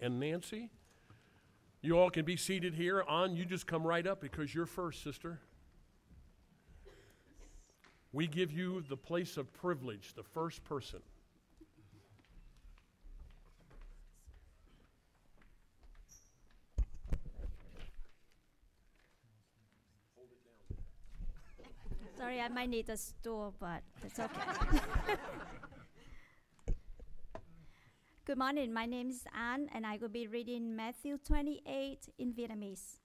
and Nancy. You all can be seated here. An, you just come right up because you're first, sister. We give you the place of privilege, the first person. Sorry, I might need a stool, but it's okay. Good morning, my name is An, and I will be reading Matthew 28 in Vietnamese.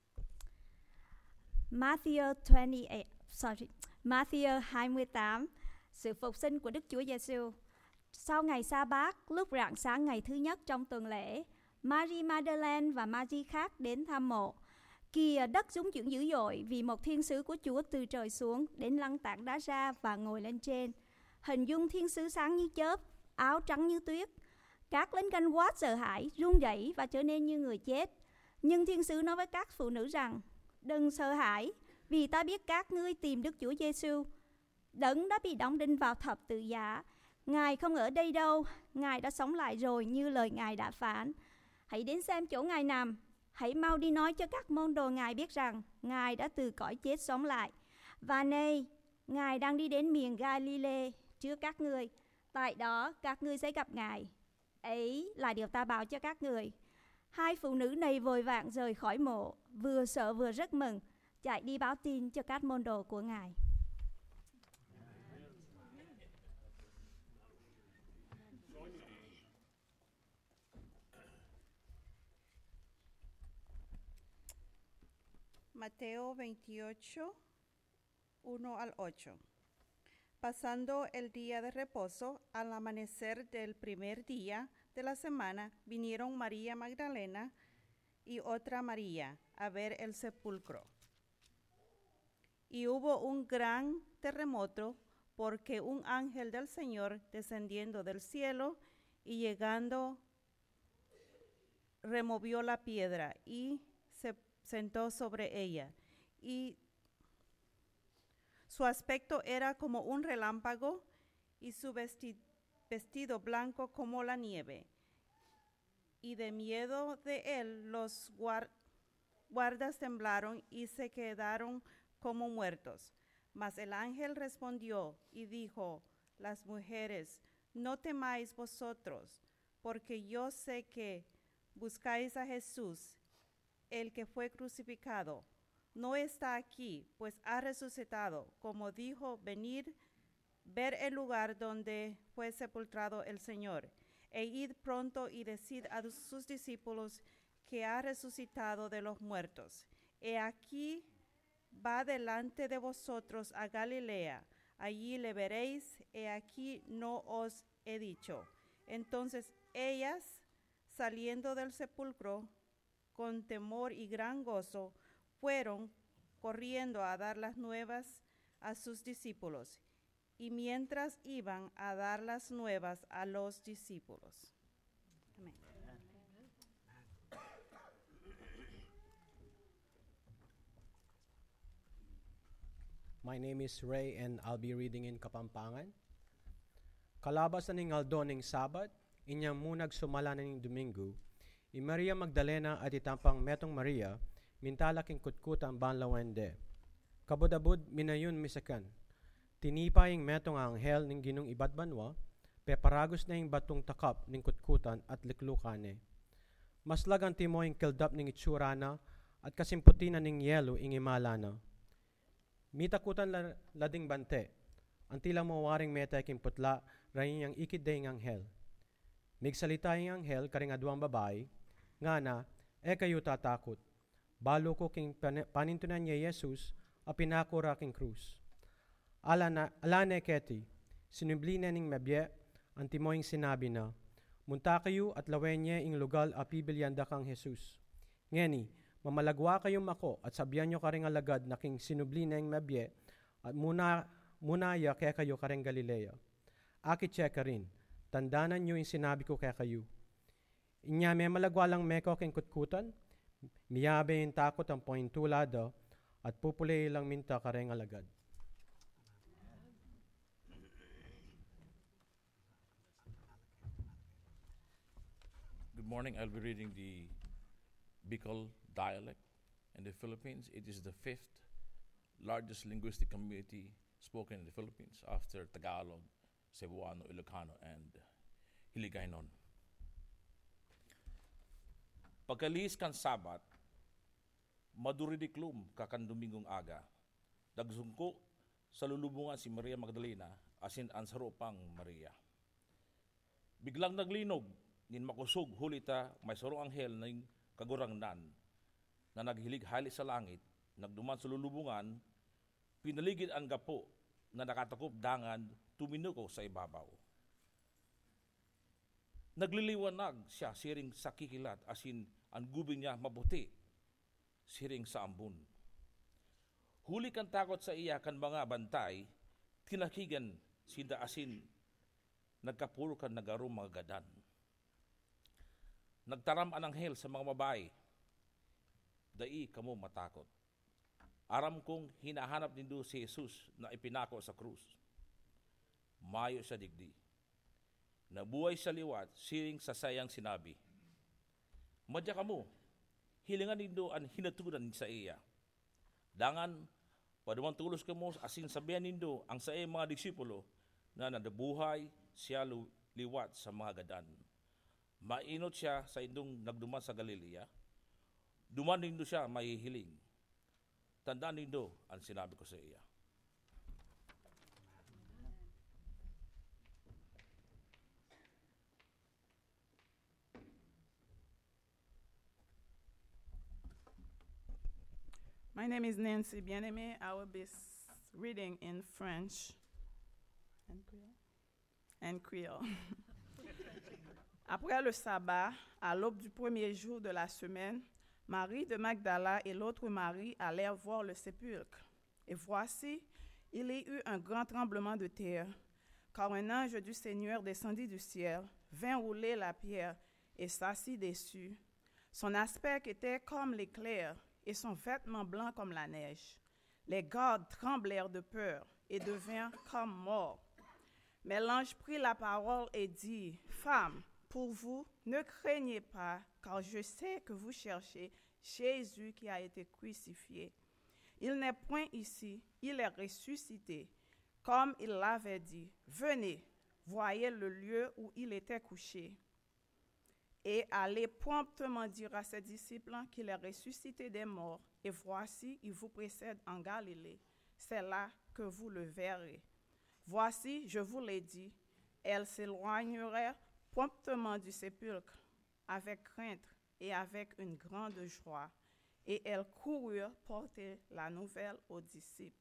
Matthew 28, sự phục sinh của Đức Chúa Giêsu. Sau ngày sa bát, lúc rạng sáng ngày thứ nhất trong tuần lễ, Mary Magdalene và Mary khác đến thăm mộ. Kìa, đất rung chuyển dữ dội vì một thiên sứ của Chúa từ trời xuống đến lăn tảng đá ra và ngồi lên trên. Hình dung thiên sứ sáng như chớp, áo trắng như tuyết. Các lính canh gác sợ hãi, run rẩy và trở nên như người chết. Nhưng thiên sứ nói với các phụ nữ rằng: đừng sợ hãi, vì ta biết các ngươi tìm Đức Chúa Giêsu, đấng đã bị đóng đinh vào thập tự giá. Ngài không ở đây đâu, Ngài đã sống lại rồi như lời Ngài đã phán. Hãy đến xem chỗ Ngài nằm. Hãy mau đi nói cho các môn đồ Ngài biết rằng Ngài đã từ cõi chết sống lại. Và này, Ngài đang đi đến miền Galilee trước các ngươi. Tại đó các ngươi sẽ gặp Ngài. Ấy là điều ta báo cho các người. Hai phụ nữ này vội vàng rời khỏi mộ, vừa sợ vừa rất mừng, chạy đi báo tin cho các môn đồ của Ngài. Mateo 28, 1 al 8. Pasando el día de reposo, al amanecer del primer día de la semana, vinieron María Magdalena y otra María a ver el sepulcro. Y hubo un gran terremoto, porque un ángel del Señor, descendiendo del cielo y llegando, removió la piedra y se sentó sobre ella. Y su aspecto era como un relámpago y su vestido blanco como la nieve. Y de miedo de él los guardas temblaron y se quedaron como muertos. Mas el ángel respondió y dijo: las mujeres, no temáis vosotros, porque yo sé que buscáis a Jesús, el que fue crucificado. No está aquí, pues ha resucitado, como dijo. Venid, ver el lugar donde fue sepultado el Señor, e id pronto y decid a sus discípulos que ha resucitado de los muertos. He aquí, va delante de vosotros a Galilea, allí le veréis. He aquí, no os he dicho. Entonces ellas, saliendo del sepulcro con temor y gran gozo, fueron corriendo a dar las nuevas a sus discípulos. Y mientras iban a dar las nuevas a los discípulos. Amén. My name is Ray and I'll be reading in Kapampangan. Kalabas na ning aldo ning Sabat, inyang munag sumala na ning Domingo, i Maria Magdalena at itampang metong Maria, mintalaking kutkutang banlawende. Kabudabud minayon misakan. Tinipaying metong anghel ning ginong ibadbanwa, peparagos na ing batong takap ning kutkutan at liklukane. Maslagan timoing keldap ning itsurana at kasimputina ning yelo ing imalana. Mitakutan lading bante, antilang mawaring meta king putla, rayin yang ikid ng anghel. Migsalita yung anghel karing aduang babae, nga na, kayo tatakot. Balo ko king panintunan niya Jesus, a pinakura king krus. Alane keti, sinublina ning mabye, antimoing sinabi na, munta kayo at lawen niya ing lugal a pibilyanda kang Jesus. Ngeni, mamalagwa kayong mako at sabyan nyo karing alagad na king sinublina ing mabye, at munaya kaya kayo karing Galilea. Aki check rin, tandanan nyo yung sinabi ko kaya kayo. Inya may malagwalang meko king kutkutan, miyabe yung takot ang pointulado, at pupulay lang minta karing alagad. Good morning. I'll be reading the Bicol dialect in the Philippines. It is the 5th largest linguistic community spoken in the Philippines after Tagalog, Cebuano, Ilocano, and Hiligaynon. Pagkalis kan Sabat, maduridiklum kakan Domingong aga, dagsungko sa lulubungan si Maria Magdalena asin ansaro pang Maria. Biglang naglinog, nin makusog hulita may sarong anghel ng kagurangnan na naghilig-hali sa langit, nagduman sa lulubungan, pinaligid ang gapo na nakatakop dangan tuminuko sa ibabaw. Nagliliwanag siya siring sa kikilat asin ang gubing niya mabuti siring sa ambon. Huli kan takot sa iya kan mga bantay, tinakigan sinda asin nagkapuro kan nagarong mga gadan. Nagtaram ang anghel sa mga babae, dai kamo matakot. Aram kong hinahanap nindo si Jesus na ipinako sa krus. Mayo sa digdi. Nabuhay sa liwat, siring sa sayang sinabi. Madya kamo, hilingan nindo ang hinatudan sa iya. Dangan, padumang tulos kamo asin sabihan nindo ang sa iya mga disipulo na nadabuhay siya liwat sa mga gadan. Mainot siya sa indong nagduman sa Galilea. Duman nindo siya mahihiling. Tandaan nindo ang sinabi ko sa iya. My name is Nancy Bien-Aimé. I will be reading in French and Creole. Après le sabbat, à l'aube du premier jour de la semaine, Marie de Magdala et l'autre Marie allèrent voir le sépulcre. Et voici, il y eut un grand tremblement de terre, car un ange du Seigneur descendit du ciel, vint rouler la pierre et s'assit dessus. Son aspect était comme l'éclair, et son vêtement blanc comme la neige. Les gardes tremblèrent de peur et devinrent comme morts. Mais l'ange prit la parole et dit, « Femme, pour vous, ne craignez pas, car je sais que vous cherchez Jésus qui a été crucifié. Il n'est point ici, il est ressuscité, comme il l'avait dit. Venez, voyez le lieu où il était couché. Et allez promptement dire à ses disciples qu'il est ressuscité des morts, et voici, il vous précède en Galilée. C'est là que vous le verrez. Voici, je vous l'ai dit, elles s'éloignèrent promptement du sépulcre, avec crainte et avec une grande joie, et elles coururent porter la nouvelle aux disciples.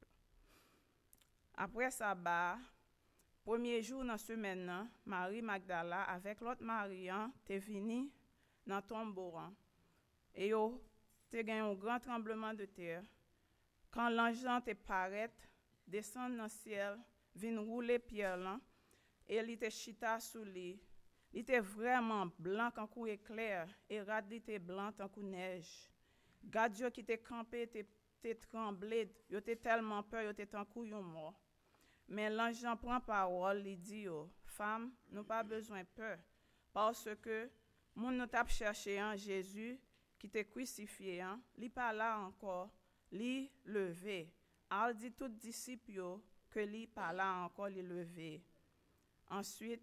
Après sabbat, premier jour dans semaine, Marie Magdala avec l'autre Marie te vini dans tombeau. Et yo te gagné un grand tremblement de terre. Quand l'ange te paraît, descend dans le ciel, vient rouler pierre là, et il était chita sous lui. Il était vraiment blanc comme un éclair, et rad était blanc comme neige. Gadjo qui était campé, te tremblé, il était tellement peur, il était tant couillon mort. Mais l'ange prend parole, il dit, femme, nous pas besoin de peur, parce que mon nous t'a cherché en Jésus qui t'est crucifié, il pas là encore, il levé. Il dit tout disciple que il pas là encore, il levé. Ensuite,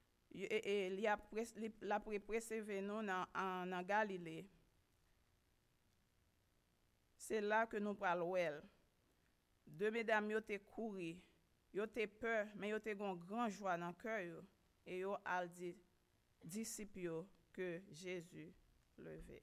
il a préservé nous en Galilée. C'est là que nous parlons. Deux mesdames yo te couru. Yo te peur, mais yo te gon grand joie dans cœur et yo al dit disciples que Jésus levé.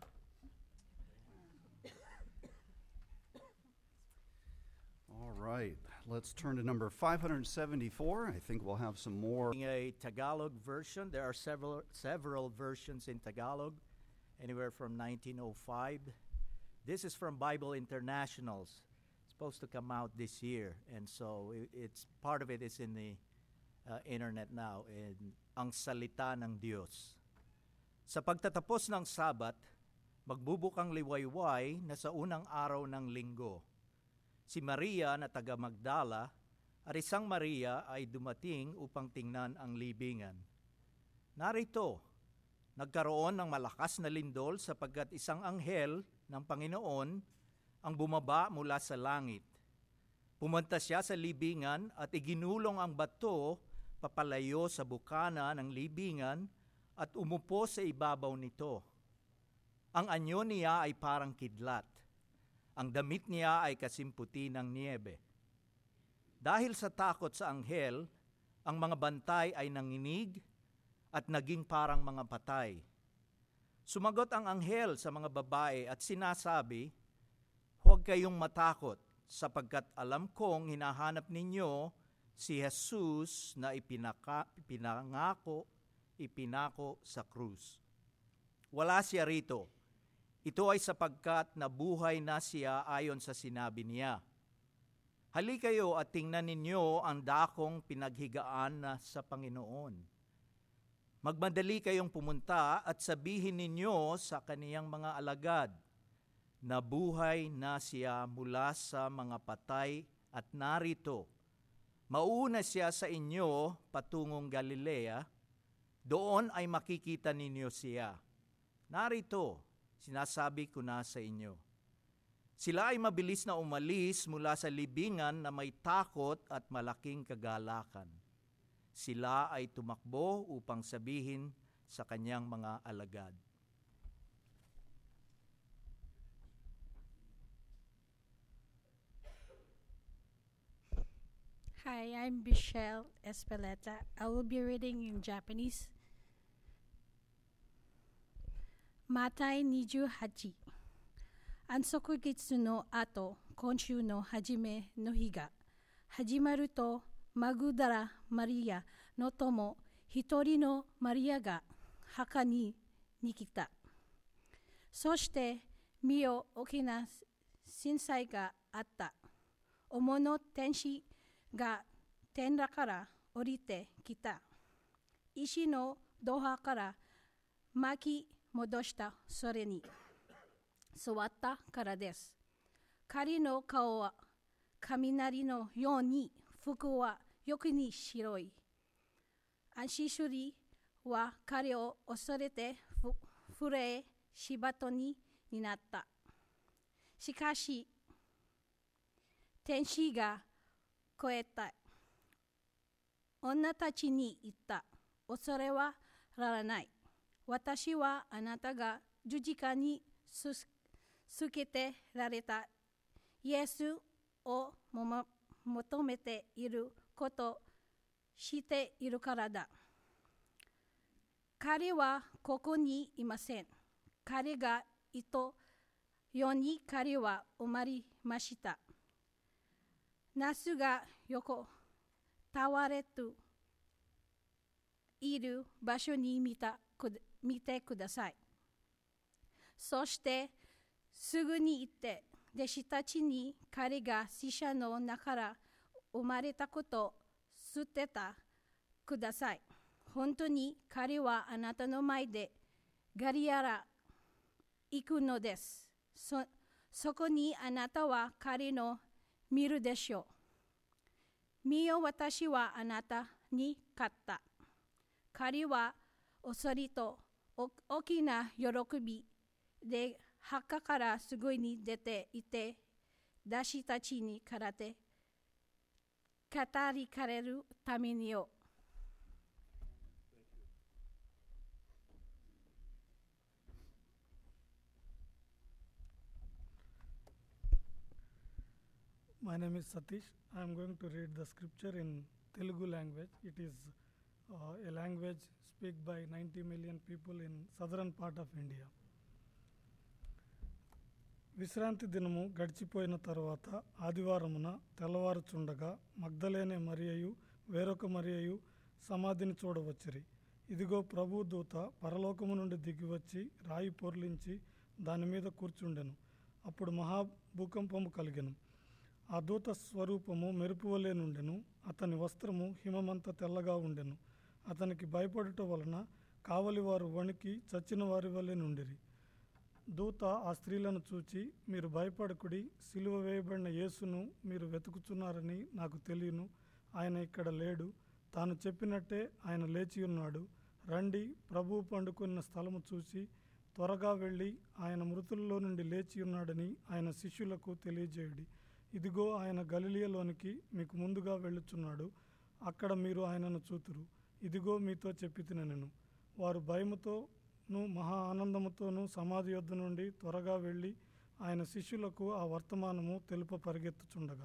All right, let's turn to number 574. I think we'll have some more. A Tagalog version. There are several versions in Tagalog, anywhere from 1905. This is from Bible Internationals. Supposed to come out this year, and so it's part of it is in the internet now. In Ang Salita ng Diyos. Sa pagtatapos ng Sabat, magbubukang liwayway na sa unang araw ng linggo. Si Maria na taga Magdala at isang Maria ay dumating upang tingnan ang libingan. Narito, nagkaroon ng malakas na lindol sapagkat isang anghel ng Panginoon ang bumaba mula sa langit. Pumunta siya sa libingan at iginulong ang bato papalayo sa bukana ng libingan at umupo sa ibabaw nito. Ang anyo niya ay parang kidlat. Ang damit niya ay kasimputi ng niebe. Dahil sa takot sa anghel, ang mga bantay ay nanginig at naging parang mga patay. Sumagot ang anghel sa mga babae at sinasabi, "Huwag kayong matakot, sapagkat alam kong hinahanap ninyo si Jesus na ipinako sa krus. Wala siya rito. Ito ay sapagkat nabuhay na siya ayon sa sinabi niya. Hali kayo at tingnan ninyo ang dakong pinaghigaan na sa Panginoon. Magmadali kayong pumunta at sabihin ninyo sa kaniyang mga alagad, nabuhay na siya mula sa mga patay at narito. Mauuna siya sa inyo patungong Galilea, doon ay makikita ninyo siya. Narito, sinasabi ko na sa inyo." Sila ay mabilis na umalis mula sa libingan na may takot at malaking kagalakan. Sila ay tumakbo upang sabihin sa kanyang mga alagad. Hi, I'm Michelle Espeleta. I will be reading in Japanese. Matai 28. 安息月の後、今週の初めの日が始まると、マグダラ・マリアの友一人のマリアが墓に来た。そして、見よ大きな震災があった。主の天使が天らから降りてきた。石のドハから巻き戻したそれに座ったからです。彼の顔は雷のように、服はよくに白い。アンシシュリは彼を恐れて震え柴戸になった。しかし、天使が越えた。女たちに言った。恐れはならない。私はあなたが十字架につけてられたイエスを求めていることを知っているからだ。彼はここにいません。彼がいたように彼は生まれました。ナスが横倒れている場所に見てください。そしてすぐに行って弟子たちに彼が死者の中から生まれたことを知ってたください。本当に彼はあなたの前でガリアラ行くのです。そこにあなたは彼の見るでしょう。見よ、私はあなたに勝った。彼は恐れと大きな喜びで墓からすぐに出ていて、弟子たちにからて語りかれるためによ。 My name is Satish. I am going to read the scripture in Telugu language. It is a language spoken by 90 million people in southern part of India. విశ్రాంతి దినము గడిచిపోయిన తరువాత ఆదివారమున తెల్లవారుచుండగా మగ్దలేనే మరియయు వేరొక మరియయు సమాధిని చూడవచ్చిరి. ఇదిగో ప్రభు దూత పరలోకము నుండి దిగివచ్చి రాయి పొర్లించి దాని మీద కూర్చుండెను. అప్పుడు మహాభూకంపము కలిగెను. ఆ దూత స్వరూపము మెరుపు వలె నుండెను. అతని వస్త్రము హిమమంత తెల్లగా ఉండెను. అతనికి భయపడుట వలన కావలివారు వణికి చచ్చిన వారి వలె నుండిరి. దూత ఆ స్త్రీలను చూచి, మీరు భయపడకుడి, సిలువ వేయబడిన యేసును మీరు వెతుకుచున్నారని నాకు తెలియను. ఆయన ఇక్కడ లేడు. తాను చెప్పినట్టే ఆయన లేచి ఉన్నాడు. రండి, ప్రభువు పండుకున్న స్థలము చూసి త్వరగా వెళ్ళి ఆయన మృతుల్లో నుండి లేచి ఉన్నాడని ఆయన శిష్యులకు తెలియజేయుడి. ఇదిగో ఆయన గలిలయలోనికి మీకు ముందుగా వెళ్ళుచున్నాడు, అక్కడ మీరు ఆయనను చూతురు. ఇదిగో మీతో చెప్పితినెను. వారు భయముతోనూ మహా ఆనందముతోనూ సమాధి యొద్ద నుండి త్వరగా వెళ్ళి ఆయన శిష్యులకు ఆ వర్తమానము తెలుప పరిగెత్తుచుండగా.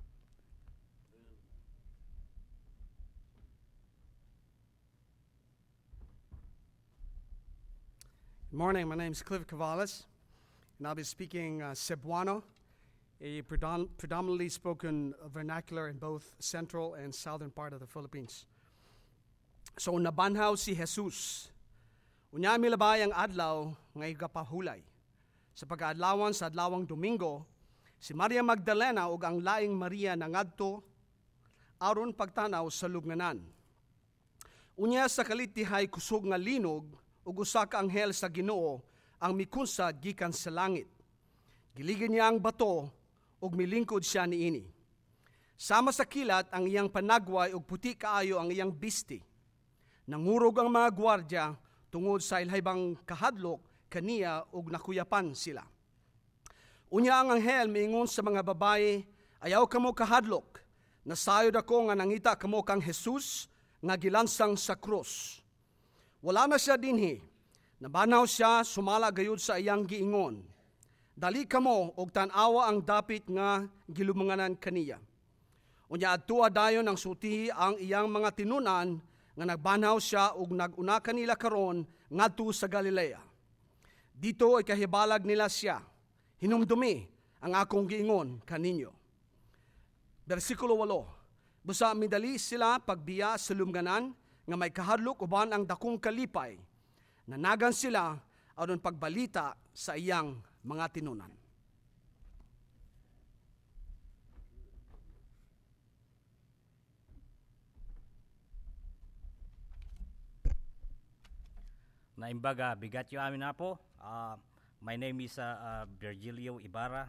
Good morning, my name is Cliff Cavales, and I'll be speaking Cebuano, a predominantly spoken vernacular in both central and southern part of the Philippines. So, nabanhaw si Jesus. Unya milabay ang adlaw ngay gapahulay. Sa pag-adlawan sa adlawang Domingo, si Maria Magdalena ug ang laing Maria nangadto aron pagtanaw sa lubnganan. Unya sa kalitihay kusog nga linog ug usa ka anghel sa Ginoo ang mikunsa gikan sa langit. Giligid niya ang bato ug milingkod siya niini. Sama sa kilat ang iyang panagway ug puti kaayo ang iyang bisti. Nangurog ang mga gwardya tungod sa ilhaybang kahadlok kaniya ug nakuyapan sila. Unya ang anghel miingon sa mga babaye, ayaw kamo kahadlok. Nasayod ako nga nangita kamo kang Jesus nga gilansang sa krus. Wala na siya dinhi. Nabanaw siya, sumala gayud sa iyang giingon. Dali kamo og tan-awa ang dapit nga gilumanganan kaniya. Unya adtua dayon ang suti ang iyang mga tinunan nga nagbanaw siya ug naguna kanila karon ngadto sa Galilea. Dito ay kahibalag nila siya. Hinumdumi ang akong giingon kaninyo. Versikulo 8. Busa midali sila pagbiya sa lumganan nga may kahadlok uban ang dakong kalipay. Nanagan sila aron pagbalita sa iyang mga tinunan. Naimbaga, bigat yung amin na po. My name is Virgilio Ibarra,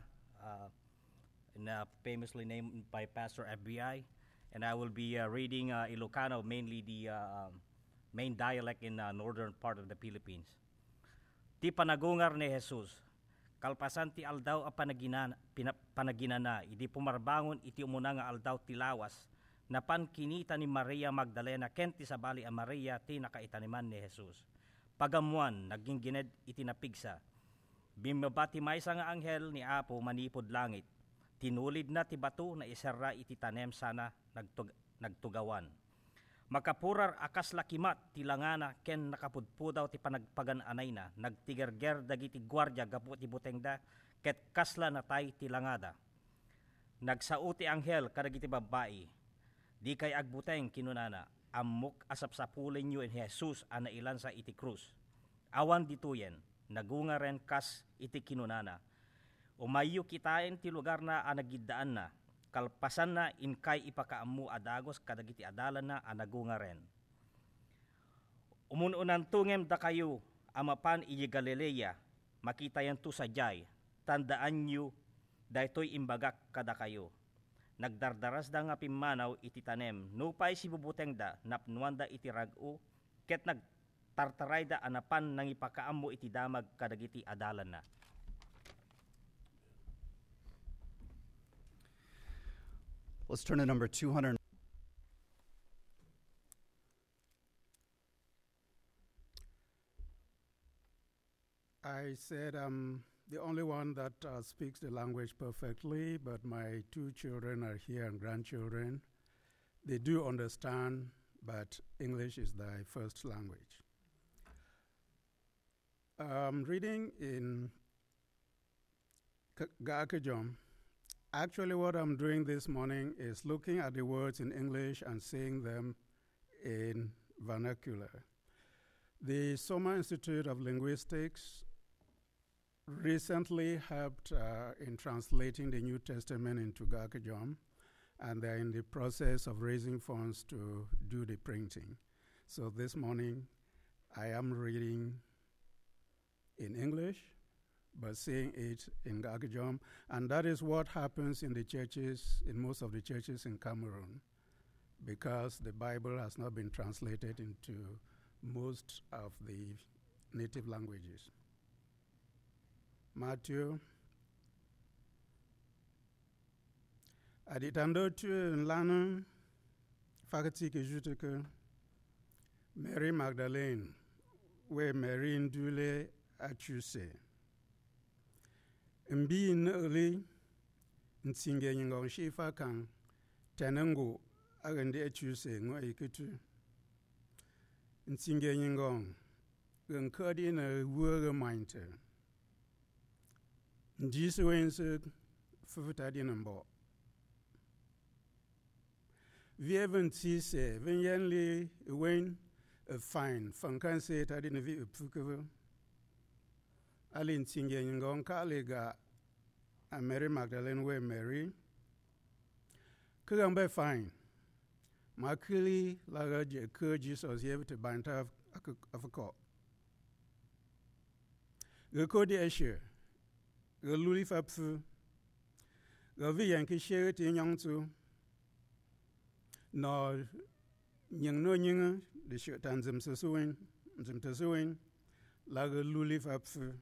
famously named by Pastor FBI, and I will be reading Ilocano, mainly the main dialect in northern part of the Philippines. Ti panagungar ni Jesus, kalpasan ti aldaw a panaginana, idi pumarbangon iti umuna nga aldaw tilawas, napan kinita ni Maria Magdalena, kenti sa bali a Maria ti nakaitaniman ni Jesus. Pagamuan, naging gined itinapigsa. Bimabati may sa nga anghel ni Apo manipod langit. Tinulid na ti bato na isara iti tanem sana nagtugawan. Makapurar akas lakimat ti langana ken nakapudpudaw ti panagpagan-anay na. Nagtigerger dagiti gwardya gapu ti butengda ket kasla natay ti langada. Nagsauti anghel kadagiti babae. Di kay agbuteng kinunana. Amok asapsapulin nyo in Jesus ana ilan sa iti krus. Awan dituyen, nagunga ren kas iti kinunana. Umayo kitain ti lugar na anagiddaan na, kalpasan na inkay ipakaamu adagos kadagiti adalan na anagunga ren. Umununan tungem da kayo, amapan iji Galilea, makita yan to sa jay, tandaan nyo, daytoy imbagak kada kayo. Nagdardaras da nga pimanaw iti tanem, nupay si bubuteng da, napnuanda iti ragu, ket nagtartaray da anapan nang ipakaammo iti damag kadagiti adalan na. Let's turn to number 200. I said I'm the only one that speaks the language perfectly, but my two children are here and grandchildren. They do understand, but English is their first language. Reading in Gaakejom. Actually, what I'm doing this morning is looking at the words in English and saying them in vernacular. The Soma Institute of Linguistics recently helped in translating the New Testament into Gaakejom, and they're in the process of raising funds to do the printing. So this morning, I am reading in English, but saying it in Gaakejom, and that is what happens in the churches, in most of the churches in Cameroon, because the Bible has not been translated into most of the native languages. Matthew aditando tu lana fakati ke jute ke Mary Magdalene we Mary ndule achuse mbi nali ntinge nyingo shifa kan tenengo agande achuse ngo iketu ntinge nyingo genkadi na wuge minte ndise wense fufuta dinambo vi even tise venyenli wen a fine fankan se tadi na vi pukewe alin tinge nyingo kalega a Mary Magdalene we Mary kugambe fine makili laga je ke Jesus yevte banta afako gekodi eshe geluli fapfu gavi yanki shere ti nyangtu no nying no nying de shetan zim susuin zim tasuin laga luli fapfu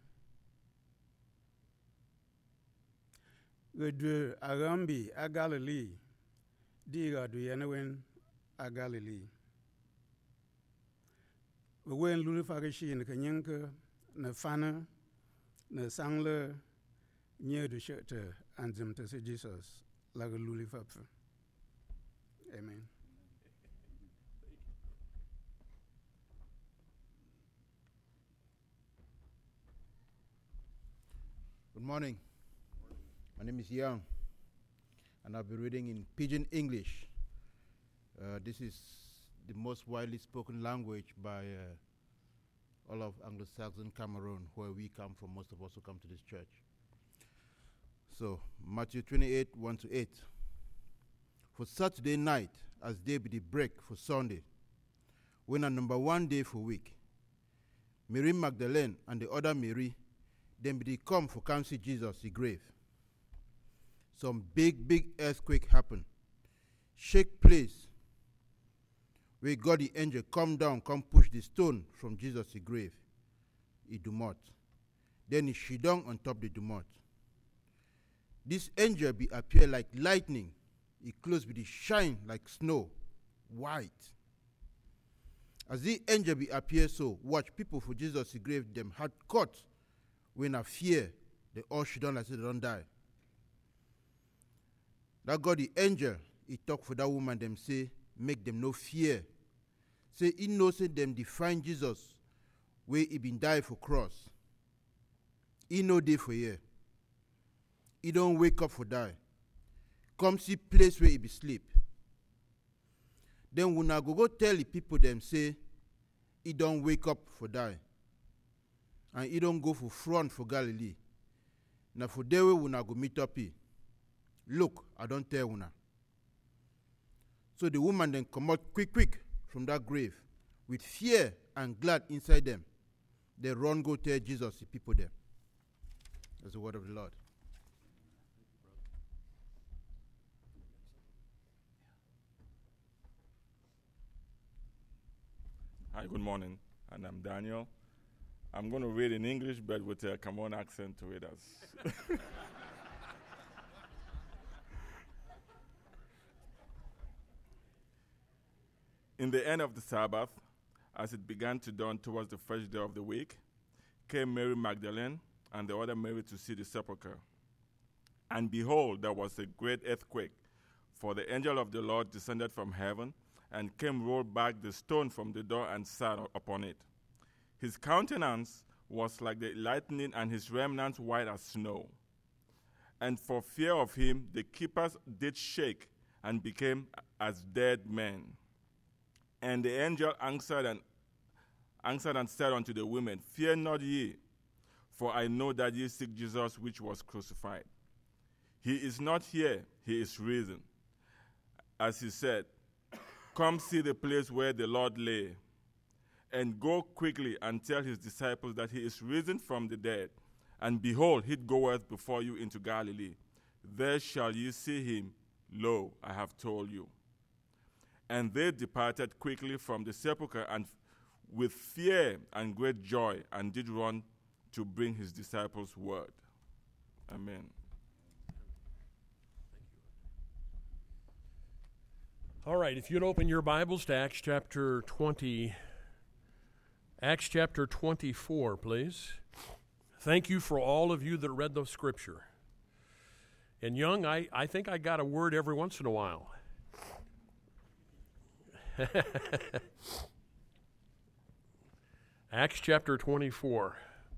gedu agambi a Galilee diga du yenewen a Galilee wen luli fagishin ka nyinka na fana na sangle nye du shete anzim tase Jesus laga luli fapfu. Amen. Good morning. My name is Young, and I'll be reading in Pidgin English. This is the most widely spoken language by all of Anglo-Saxon Cameroon, where we come from, most of us who come to this church. So, Matthew 28, 1-8. For Saturday night, as day be the break for Sunday, when a number 1 day for week, Mary Magdalene and the other Mary, then be they come for come see Jesus, the grave. Some big earthquake happen. Shake place. Where God the angel come down, come push the stone from Jesus' the grave. He do not. Then he sit down on top the dumot. This angel be appear like lightning. He close with the shine like snow, white. As the angel be appear so, watch people for Jesus' the grave them had caught when a fear they all sit down like they don't die. That God the angel, he talk for that woman, them say, make them no fear. Say, he knows them define Jesus, where he been die for cross. He no day for year. He don't wake up for die. Come see place where he be sleep. Then when I go tell the people them say, he don't wake up for die. And he don't go for front for Galilee. Now for there when I go meet up here. Look, I don't tell una. So the woman then come out quick from that grave with fear and glad inside them. They run go tell Jesus, the people there. That's the word of the Lord. Hi, good morning. And I'm Daniel. I'm going to read in English, but with a Cameroon accent to it. In the end of the Sabbath, as it began to dawn towards the first day of the week, came Mary Magdalene and the other Mary to see the sepulchre. And behold, there was a great earthquake, for the angel of the Lord descended from heaven and came, rolled back the stone from the door and sat upon it. His countenance was like the lightning, and his remnants white as snow. And for fear of him, the keepers did shake and became as dead men. And the angel answered and said unto the women, Fear not ye, for I know that ye seek Jesus which was crucified. He is not here, he is risen. As he said, Come see the place where the Lord lay, and go quickly and tell his disciples that he is risen from the dead. And behold, he goeth before you into Galilee. There shall ye see him. Lo, I have told you. And they departed quickly from the sepulchre and with fear and great joy, and did run to bring his disciples word. Amen. All right, if you'd open your Bibles to Acts chapter 24, please. Thank you for all of you that read the scripture. And Young, I think I got a word every once in a while. Acts chapter 24.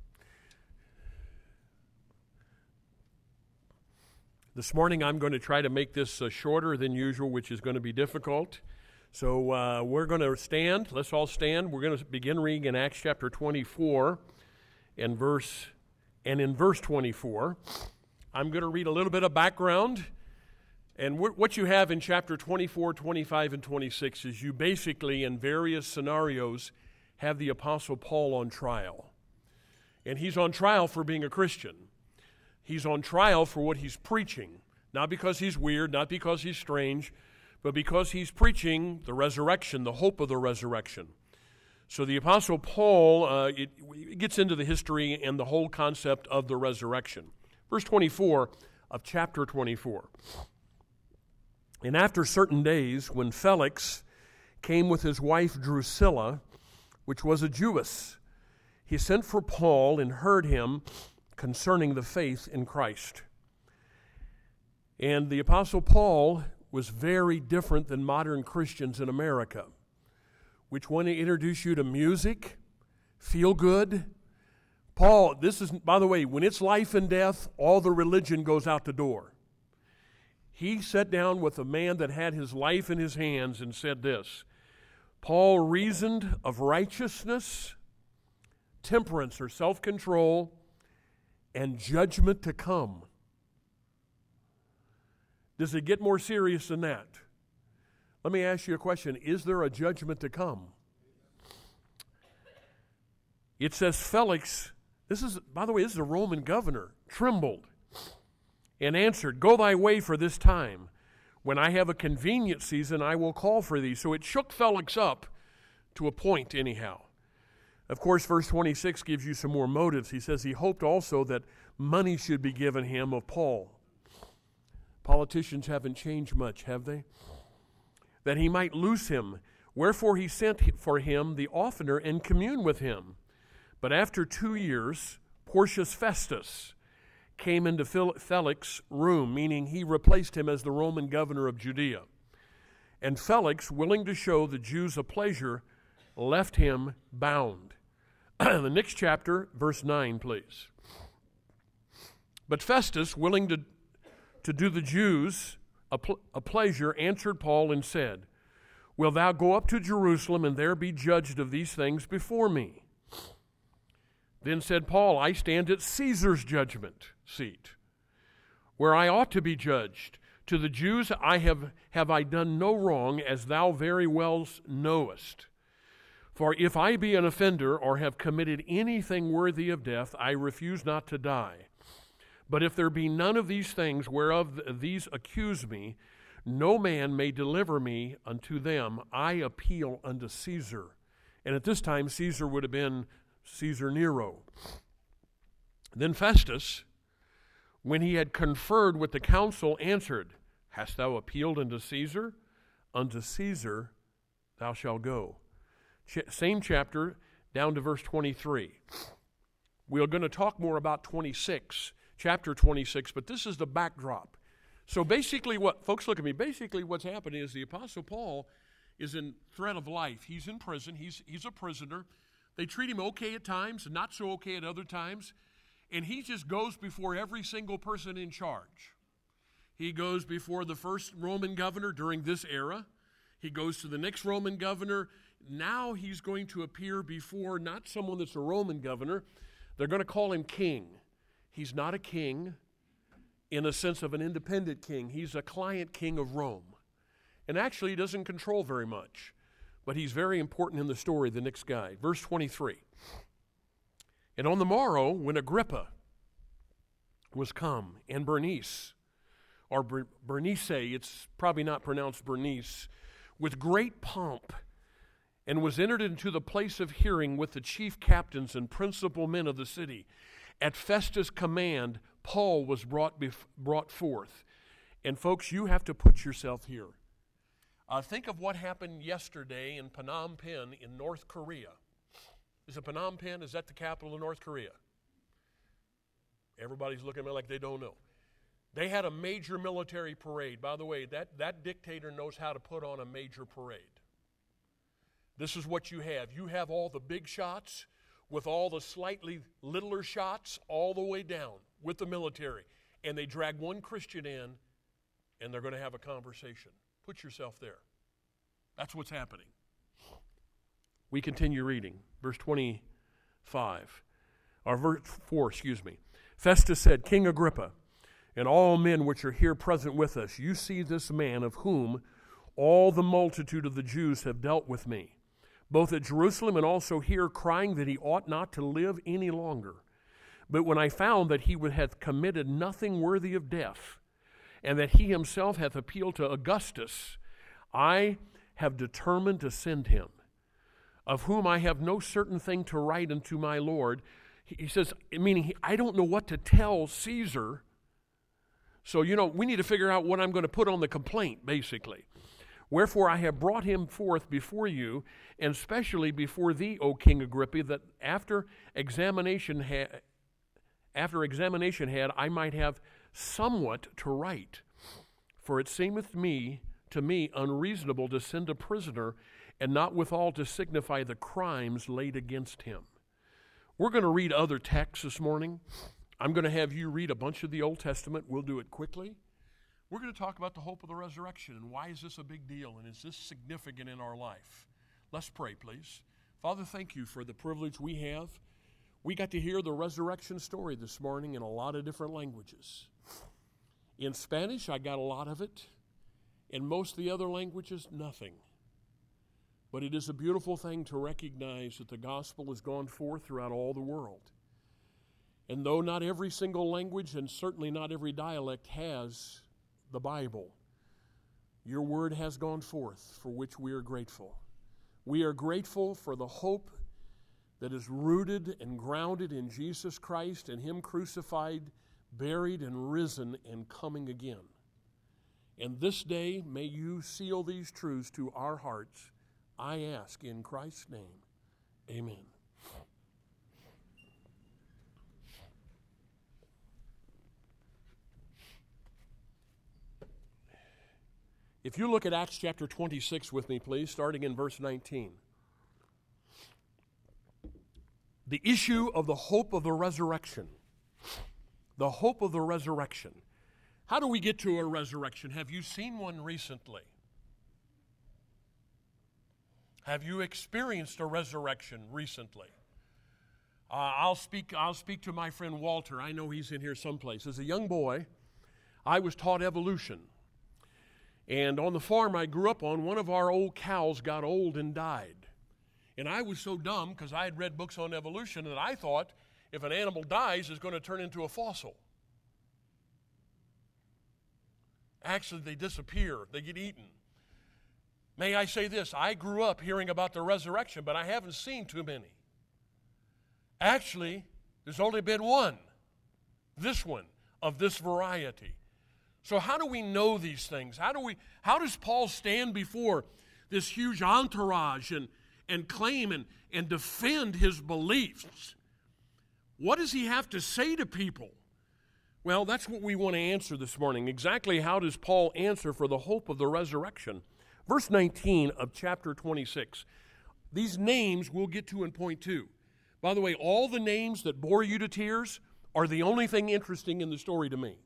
This morning I'm going to try to make this shorter than usual, which is going to be difficult. So we're going to stand. Let's all stand. We're going to begin reading in Acts chapter 24 and in verse 24. I'm going to read a little bit of background. And what you have in chapter 24, 25, and 26 is you basically, in various scenarios, have the Apostle Paul on trial. And he's on trial for being a Christian. He's on trial for what he's preaching, not because he's weird, not because he's strange, but because he's preaching the resurrection, the hope of the resurrection. So the Apostle Paul, it gets into the history and the whole concept of the resurrection. Verse 24 of chapter 24. And after certain days, when Felix came with his wife Drusilla, which was a Jewess, he sent for Paul and heard him concerning the faith in Christ. And the Apostle Paul was very different than modern Christians in America, which want to introduce you to music, feel good. Paul, this is, by the way, when it's life and death, all the religion goes out the door. He sat down with a man that had his life in his hands and said this: Paul reasoned of righteousness, temperance or self-control, and judgment to come. Does it get more serious than that? Let me ask you a question. Is there a judgment to come? It says Felix, this is a Roman governor, trembled and answered, Go thy way for this time. When I have a convenient season, I will call for thee. So it shook Felix up to a point anyhow. Of course, verse 26 gives you some more motives. He says he hoped also that money should be given him of Paul. Politicians haven't changed much, have they? That he might loose him. Wherefore he sent for him the oftener and commune with him. But after 2 years, Porcius Festus came into Felix's room, meaning he replaced him as the Roman governor of Judea. And Felix, willing to show the Jews a pleasure, left him bound. The next chapter, verse 9, please. But Festus, willing to do the Jews a pleasure, answered Paul and said, Wilt thou go up to Jerusalem and there be judged of these things before me? Then said Paul, I stand at Caesar's judgment seat, where I ought to be judged. To the Jews have I done no wrong, as thou very well knowest. For if I be an offender or have committed anything worthy of death, I refuse not to die. But if there be none of these things whereof these accuse me, no man may deliver me unto them. I appeal unto Caesar. And at this time, Caesar would have been Caesar Nero. Then Festus, when he had conferred with the council, answered, Hast thou appealed unto Caesar? Unto Caesar thou shalt go. Same chapter, down to verse 23. We're going to talk more about 26, chapter 26, but this is the backdrop. So basically folks look at me, basically what's happening is the Apostle Paul is in threat of life. He's in prison, he's a prisoner. They treat him okay at times, not so okay at other times, and he just goes before every single person in charge. He goes before the first Roman governor during this era. He goes to the next Roman governor. Now he's going to appear before not someone that's a Roman governor. They're going to call him king. He's not a king in a sense of an independent king. He's a client king of Rome. And actually he doesn't control very much. But he's very important in the story, the next guy. Verse 23. And on the morrow, when Agrippa was come, and Bernice, or Bernice, it's probably not pronounced Bernice, with great pomp and was entered into the place of hearing with the chief captains and principal men of the city. At Festus' command, Paul was brought forth. And folks, you have to put yourself here. Think of what happened yesterday in Phnom Penh in North Korea. Is it Phnom Penh? Is that the capital of North Korea? Everybody's looking at me like they don't know. They had a major military parade. By the way, that dictator knows how to put on a major parade. This is what you have. You have all the big shots with all the slightly littler shots all the way down with the military. And they drag one Christian in, and they're going to have a conversation. Put yourself there. That's what's happening. We continue reading. Verse 25. Or verse 4, excuse me. Festus said, King Agrippa, and all men which are here present with us, you see this man of whom all the multitude of the Jews have dealt with me, both at Jerusalem and also here, crying that he ought not to live any longer. But when I found that he hath committed nothing worthy of death, and that he himself hath appealed to Augustus, I have determined to send him, of whom I have no certain thing to write unto my Lord. He says, meaning I don't know what to tell Caesar. So, we need to figure out what I'm going to put on the complaint, basically. Wherefore I have brought him forth before you, and specially before thee, O King Agrippa, that after examination had, I might have somewhat to write. For it seemeth to me unreasonable to send a prisoner, and not withal to signify the crimes laid against him. We're going to read other texts this morning. I'm going to have you read a bunch of the Old Testament. We'll do it quickly. We're going to talk about the hope of the resurrection and why is this a big deal and is this significant in our life. Let's pray, please. Father, thank you for the privilege we have. We got to hear the resurrection story this morning in a lot of different languages. In Spanish, I got a lot of it. In most of the other languages, nothing. But it is a beautiful thing to recognize that the gospel has gone forth throughout all the world. And though not every single language and certainly not every dialect has the Bible, your word has gone forth, for which we are grateful. We are grateful for the hope that is rooted and grounded in Jesus Christ and him crucified, buried, and risen and coming again. And this day, may you seal these truths to our hearts. I ask in Christ's name, amen. If you look at Acts chapter 26 with me, please, starting in verse 19. The issue of the hope of the resurrection. The hope of the resurrection. How do we get to a resurrection? Have you seen one recently? Have you experienced a resurrection recently? I'll speak to my friend Walter. I know he's in here someplace. As a young boy, I was taught evolution. And on the farm I grew up on, one of our old cows got old and died. And I was so dumb because I had read books on evolution that I thought if an animal dies, it's going to turn into a fossil. Actually, they disappear. They get eaten. May I say this? I grew up hearing about the resurrection, but I haven't seen too many. Actually, there's only been one. This one, of this variety. So how do we know these things? How does Paul stand before this huge entourage and claim and defend his beliefs? What does he have to say to people? Well, that's what we want to answer this morning. Exactly how does Paul answer for the hope of the resurrection? Verse 19 of chapter 26. These names we'll get to in point 2. By the way, all the names that bore you to tears are the only thing interesting in the story to me.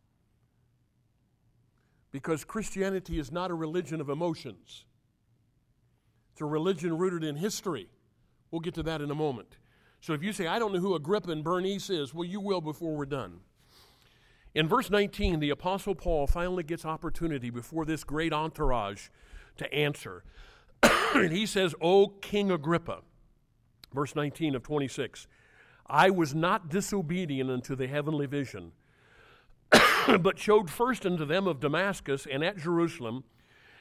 Because Christianity is not a religion of emotions. It's a religion rooted in history. We'll get to that in a moment. So if you say, I don't know who Agrippa and Bernice is, well, you will before we're done. In verse 19, the Apostle Paul finally gets opportunity before this great entourage to answer. And he says, O King Agrippa, verse 19 of 26, I was not disobedient unto the heavenly vision, but showed first unto them of Damascus and at Jerusalem,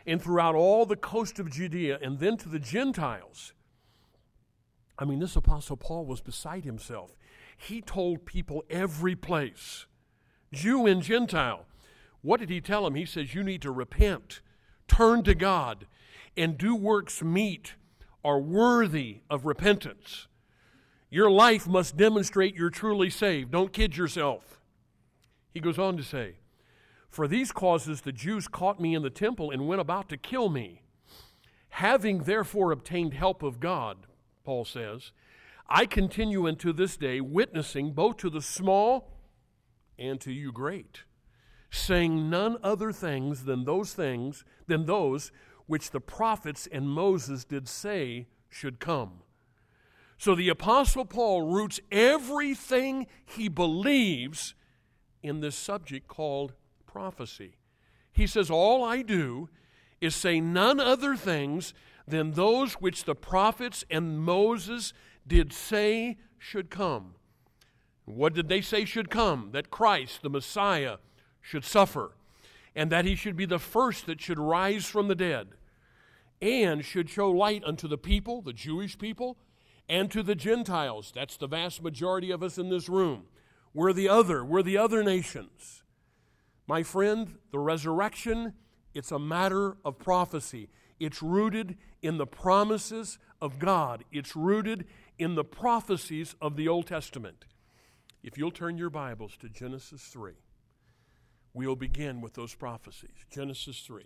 and throughout all the coast of Judea, and then to the Gentiles. I mean, this Apostle Paul was beside himself. He told people every place, Jew and Gentile. What did he tell them? He says, you need to repent, turn to God, and do works meet or worthy of repentance. Your life must demonstrate you're truly saved. Don't kid yourself. He goes on to say, for these causes the Jews caught me in the temple and went about to kill me. Having therefore obtained help of God, Paul says, I continue unto this day witnessing both to the small and to you great, saying none other things than those which the prophets and Moses did say should come. So the Apostle Paul roots everything he believes in this subject called prophecy. He says, all I do is say none other things than those which the prophets and Moses did say should come. What did they say should come? That Christ, the Messiah, should suffer, and that he should be the first that should rise from the dead, and should show light unto the people, the Jewish people, and to the Gentiles. That's the vast majority of us in this room. We're the other nations. My friend, the resurrection, it's a matter of prophecy. It's rooted in the promises of God. It's rooted in the prophecies of the Old Testament. If you'll turn your Bibles to Genesis 3, we'll begin with those prophecies. Genesis 3.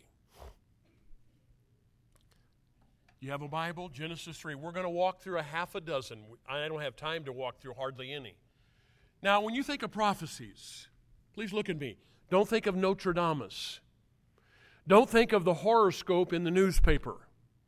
You have a Bible? Genesis 3. We're going to walk through a half a dozen. I don't have time to walk through hardly any. Now, when you think of prophecies, please look at me. Don't think of Nostradamus. Don't think of the horoscope in the newspaper.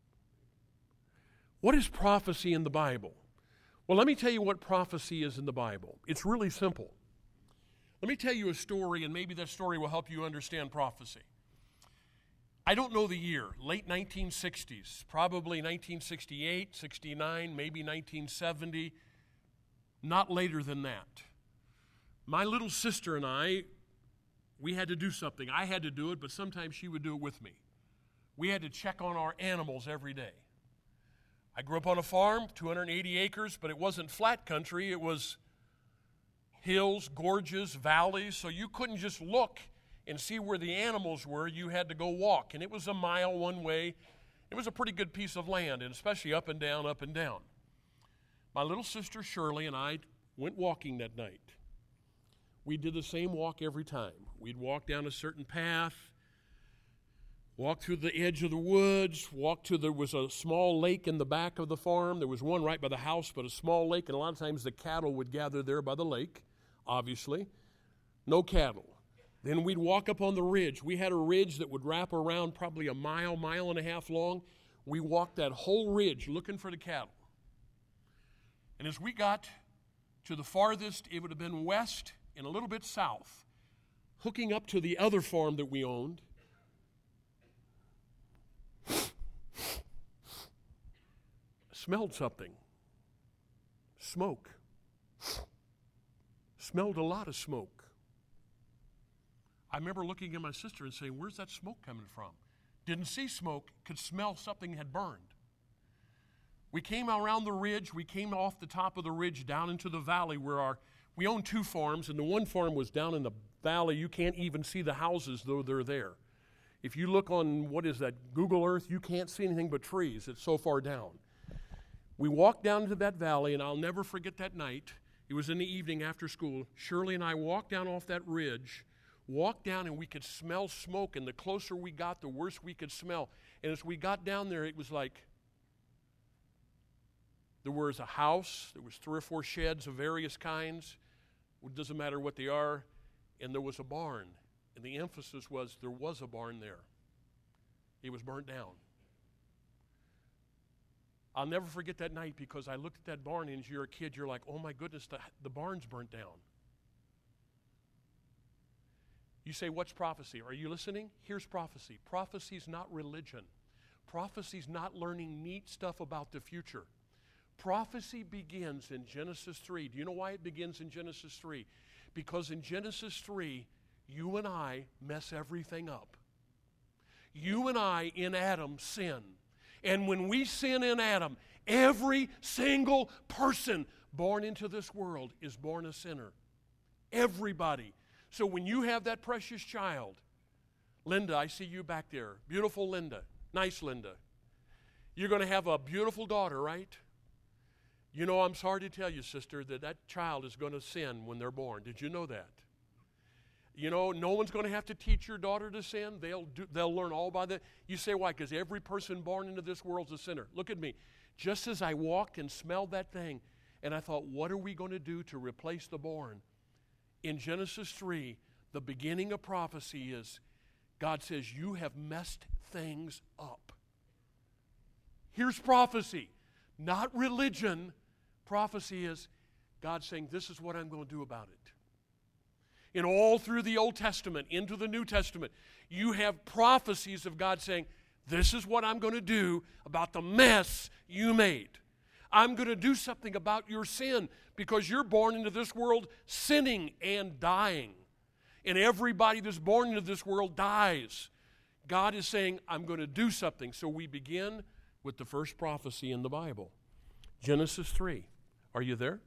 What is prophecy in the Bible? Well, let me tell you what prophecy is in the Bible. It's really simple. Let me tell you a story, and maybe that story will help you understand prophecy. I don't know the year, late 1960s, probably 1968, 69, maybe 1970, not later than that. My little sister and I, we had to do something. I had to do it, but sometimes she would do it with me. We had to check on our animals every day. I grew up on a farm, 280 acres, but it wasn't flat country. It was hills, gorges, valleys, so you couldn't just look and see where the animals were. You had to go walk, and it was a mile one way. It was a pretty good piece of land, and especially up and down, up and down. My little sister Shirley and I went walking that night. We did the same walk every time. We'd walk down a certain path, walk through the edge of the woods, there was a small lake in the back of the farm. There was one right by the house, but a small lake, and a lot of times the cattle would gather there by the lake, obviously. No cattle. Then we'd walk up on the ridge. We had a ridge that would wrap around probably a mile, mile and a half long. We walked that whole ridge looking for the cattle. And as we got to the farthest, it would have been west and a little bit south, hooking up to the other farm that we owned, smelled something. Smoke. Smelled a lot of smoke. I remember looking at my sister and saying, where's that smoke coming from? Didn't see smoke, could smell something had burned. We came around the ridge, we came off the top of the ridge down into the valley where we own two farms, and the one farm was down in the valley. You can't even see the houses, though they're there. If you look on, Google Earth, you can't see anything but trees. It's so far down. We walked down into that valley, and I'll never forget that night. It was in the evening after school. Shirley and I walked down off that ridge, walked down, and we could smell smoke, and the closer we got, the worse we could smell. And as we got down there, it was like there was a house, there was 3 or 4 sheds of various kinds. It doesn't matter what they are. And there was a barn. And the emphasis was there was a barn there. It was burnt down. I'll never forget that night because I looked at that barn, and as you're a kid, you're like, oh my goodness, the barn's burnt down. You say, what's prophecy? Are you listening? Here's prophecy. Prophecy's not religion. Prophecy's not learning neat stuff about the future. Prophecy begins in Genesis 3. Do you know why it begins in Genesis 3? Because in Genesis 3, you and I mess everything up. You and I in Adam sin. And when we sin in Adam, every single person born into this world is born a sinner. Everybody. So when you have that precious child, Linda, I see you back there. Beautiful Linda. Nice Linda. You're going to have a beautiful daughter, right? You know, I'm sorry to tell you, sister, that child is going to sin when they're born. Did you know that? You know, no one's going to have to teach your daughter to sin. They'll learn all by that. You say, why? Because every person born into this world's a sinner. Look at me. Just as I walked and smelled that thing, and I thought, what are we going to do to replace the born? In Genesis 3, the beginning of prophecy is, God says, you have messed things up. Here's prophecy, not religion. Prophecy is God saying, this is what I'm going to do about it. And all through the Old Testament, into the New Testament, you have prophecies of God saying, this is what I'm going to do about the mess you made. I'm going to do something about your sin because you're born into this world sinning and dying. And everybody that's born into this world dies. God is saying, I'm going to do something. So we begin with the first prophecy in the Bible. Genesis 3. Are you there?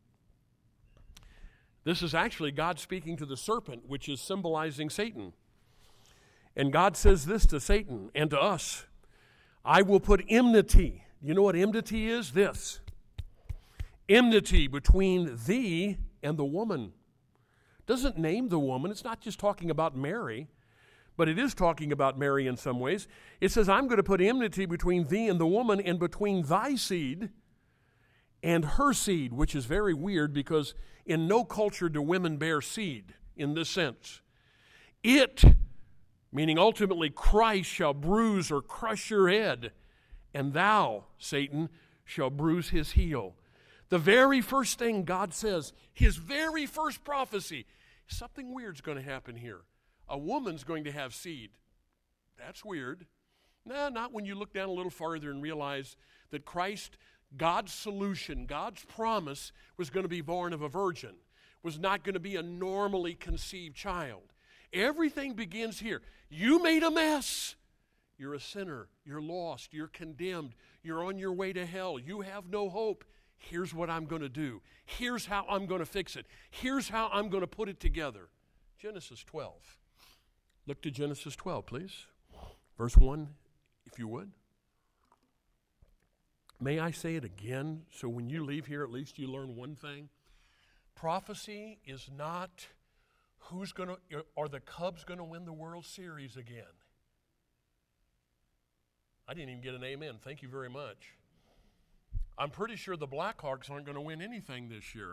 This is actually God speaking to the serpent, which is symbolizing Satan. And God says this to Satan and to us. I will put enmity. You know what enmity is? This. Enmity between thee and the woman. Doesn't name the woman. It's not just talking about Mary, but it is talking about Mary in some ways. It says, I'm going to put enmity between thee and the woman and between thy seed and her seed, which is very weird because in no culture do women bear seed in this sense. It, meaning ultimately Christ, shall bruise or crush your head, and thou, Satan, shall bruise his heel. The very first thing God says, his very first prophecy, something weird's going to happen here. A woman's going to have seed. That's weird. No, not when you look down a little farther and realize that Christ, God's solution, God's promise was going to be born of a virgin, was not going to be a normally conceived child. Everything begins here. You made a mess. You're a sinner. You're lost. You're condemned. You're on your way to hell. You have no hope. Here's what I'm going to do. Here's how I'm going to fix it. Here's how I'm going to put it together. Genesis 12. Look to Genesis 12, please. Verse 1, if you would. May I say it again, so when you leave here, at least you learn one thing. Prophecy is not who's going to, are the Cubs going to win the World Series again? I didn't even get an amen. Thank you very much. I'm pretty sure the Blackhawks aren't going to win anything this year.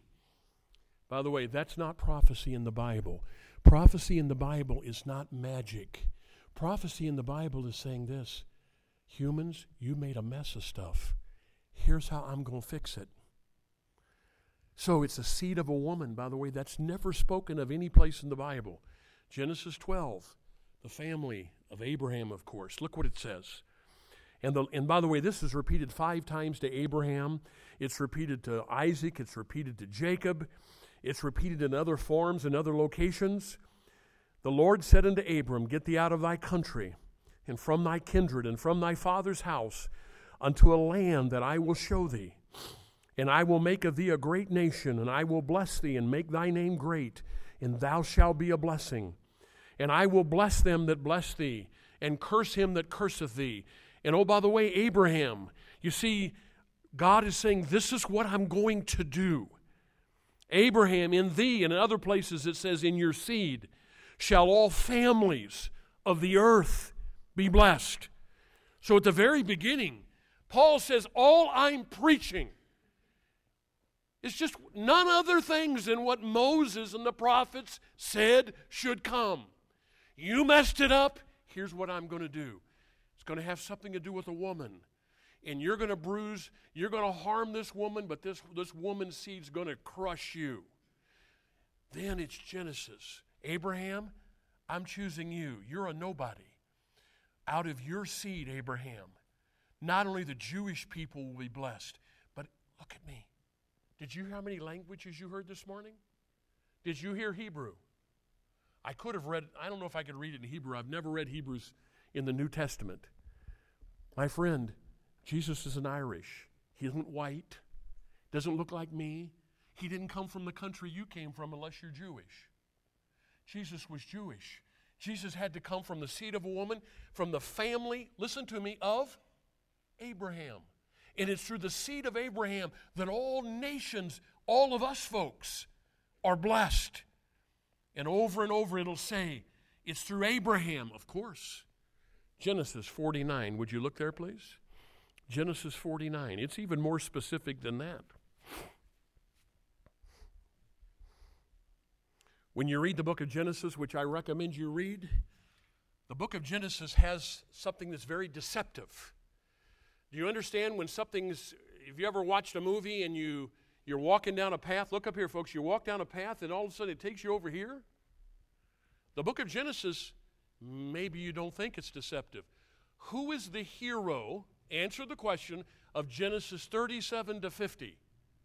By the way, that's not prophecy in the Bible. Prophecy in the Bible is not magic. Prophecy in the Bible is saying this: humans, you made a mess of stuff. Here's how I'm going to fix it. So it's a seed of a woman, by the way, that's never spoken of any place in the Bible. Genesis 12, the family of Abraham, of course. Look what it says. And by the way, this is repeated 5 times to Abraham. It's repeated to Isaac. It's repeated to Jacob. It's repeated in other forms and other locations. The Lord said unto Abram, get thee out of thy country, and from thy kindred, and from thy father's house, unto a land that I will show thee. And I will make of thee a great nation, and I will bless thee, and make thy name great, and thou shalt be a blessing. And I will bless them that bless thee, and curse him that curseth thee. And oh, by the way, Abraham, you see, God is saying, this is what I'm going to do. Abraham, in thee, and in other places it says, in your seed, shall all families of the earth be blessed. So at the very beginning, Paul says, all I'm preaching is just none other things than what Moses and the prophets said should come. You messed it up, here's what I'm going to do. It's going to have something to do with a woman. And you're going to bruise, you're going to harm this woman, but this woman's seed's going to crush you. Then it's Genesis. Abraham, I'm choosing you. You're a nobody. Out of your seed, Abraham, not only the Jewish people will be blessed, but look at me. Did you hear how many languages you heard this morning? Did you hear Hebrew? I could have read, I don't know if I could read it in Hebrew. I've never read Hebrews in the New Testament. My friend, Jesus isn't Irish. He isn't white. Doesn't look like me. He didn't come from the country you came from unless you're Jewish. Jesus was Jewish. Jesus had to come from the seed of a woman, from the family, listen to me, of Abraham. And it's through the seed of Abraham that all nations, all of us folks, are blessed. And over it'll say, it's through Abraham, of course. Genesis 49. Would you look there, please? Genesis 49. It's even more specific than that. When you read the book of Genesis, which I recommend you read, the book of Genesis has something that's very deceptive. Do you understand when something's, if you ever watched a movie and you're walking down a path, look up here, folks, you walk down a path and all of a sudden it takes you over here? The book of Genesis, maybe you don't think it's deceptive. Who is the hero, answer the question, of Genesis 37 to 50?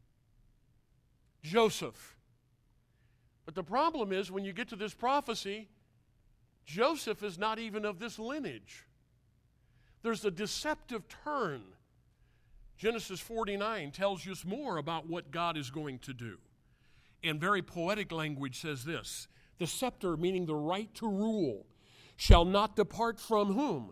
Joseph. But the problem is, when you get to this prophecy, Joseph is not even of this lineage. There's a deceptive turn. Genesis 49 tells us more about what God is going to do. And very poetic language says this: the scepter, meaning the right to rule, shall not depart from whom?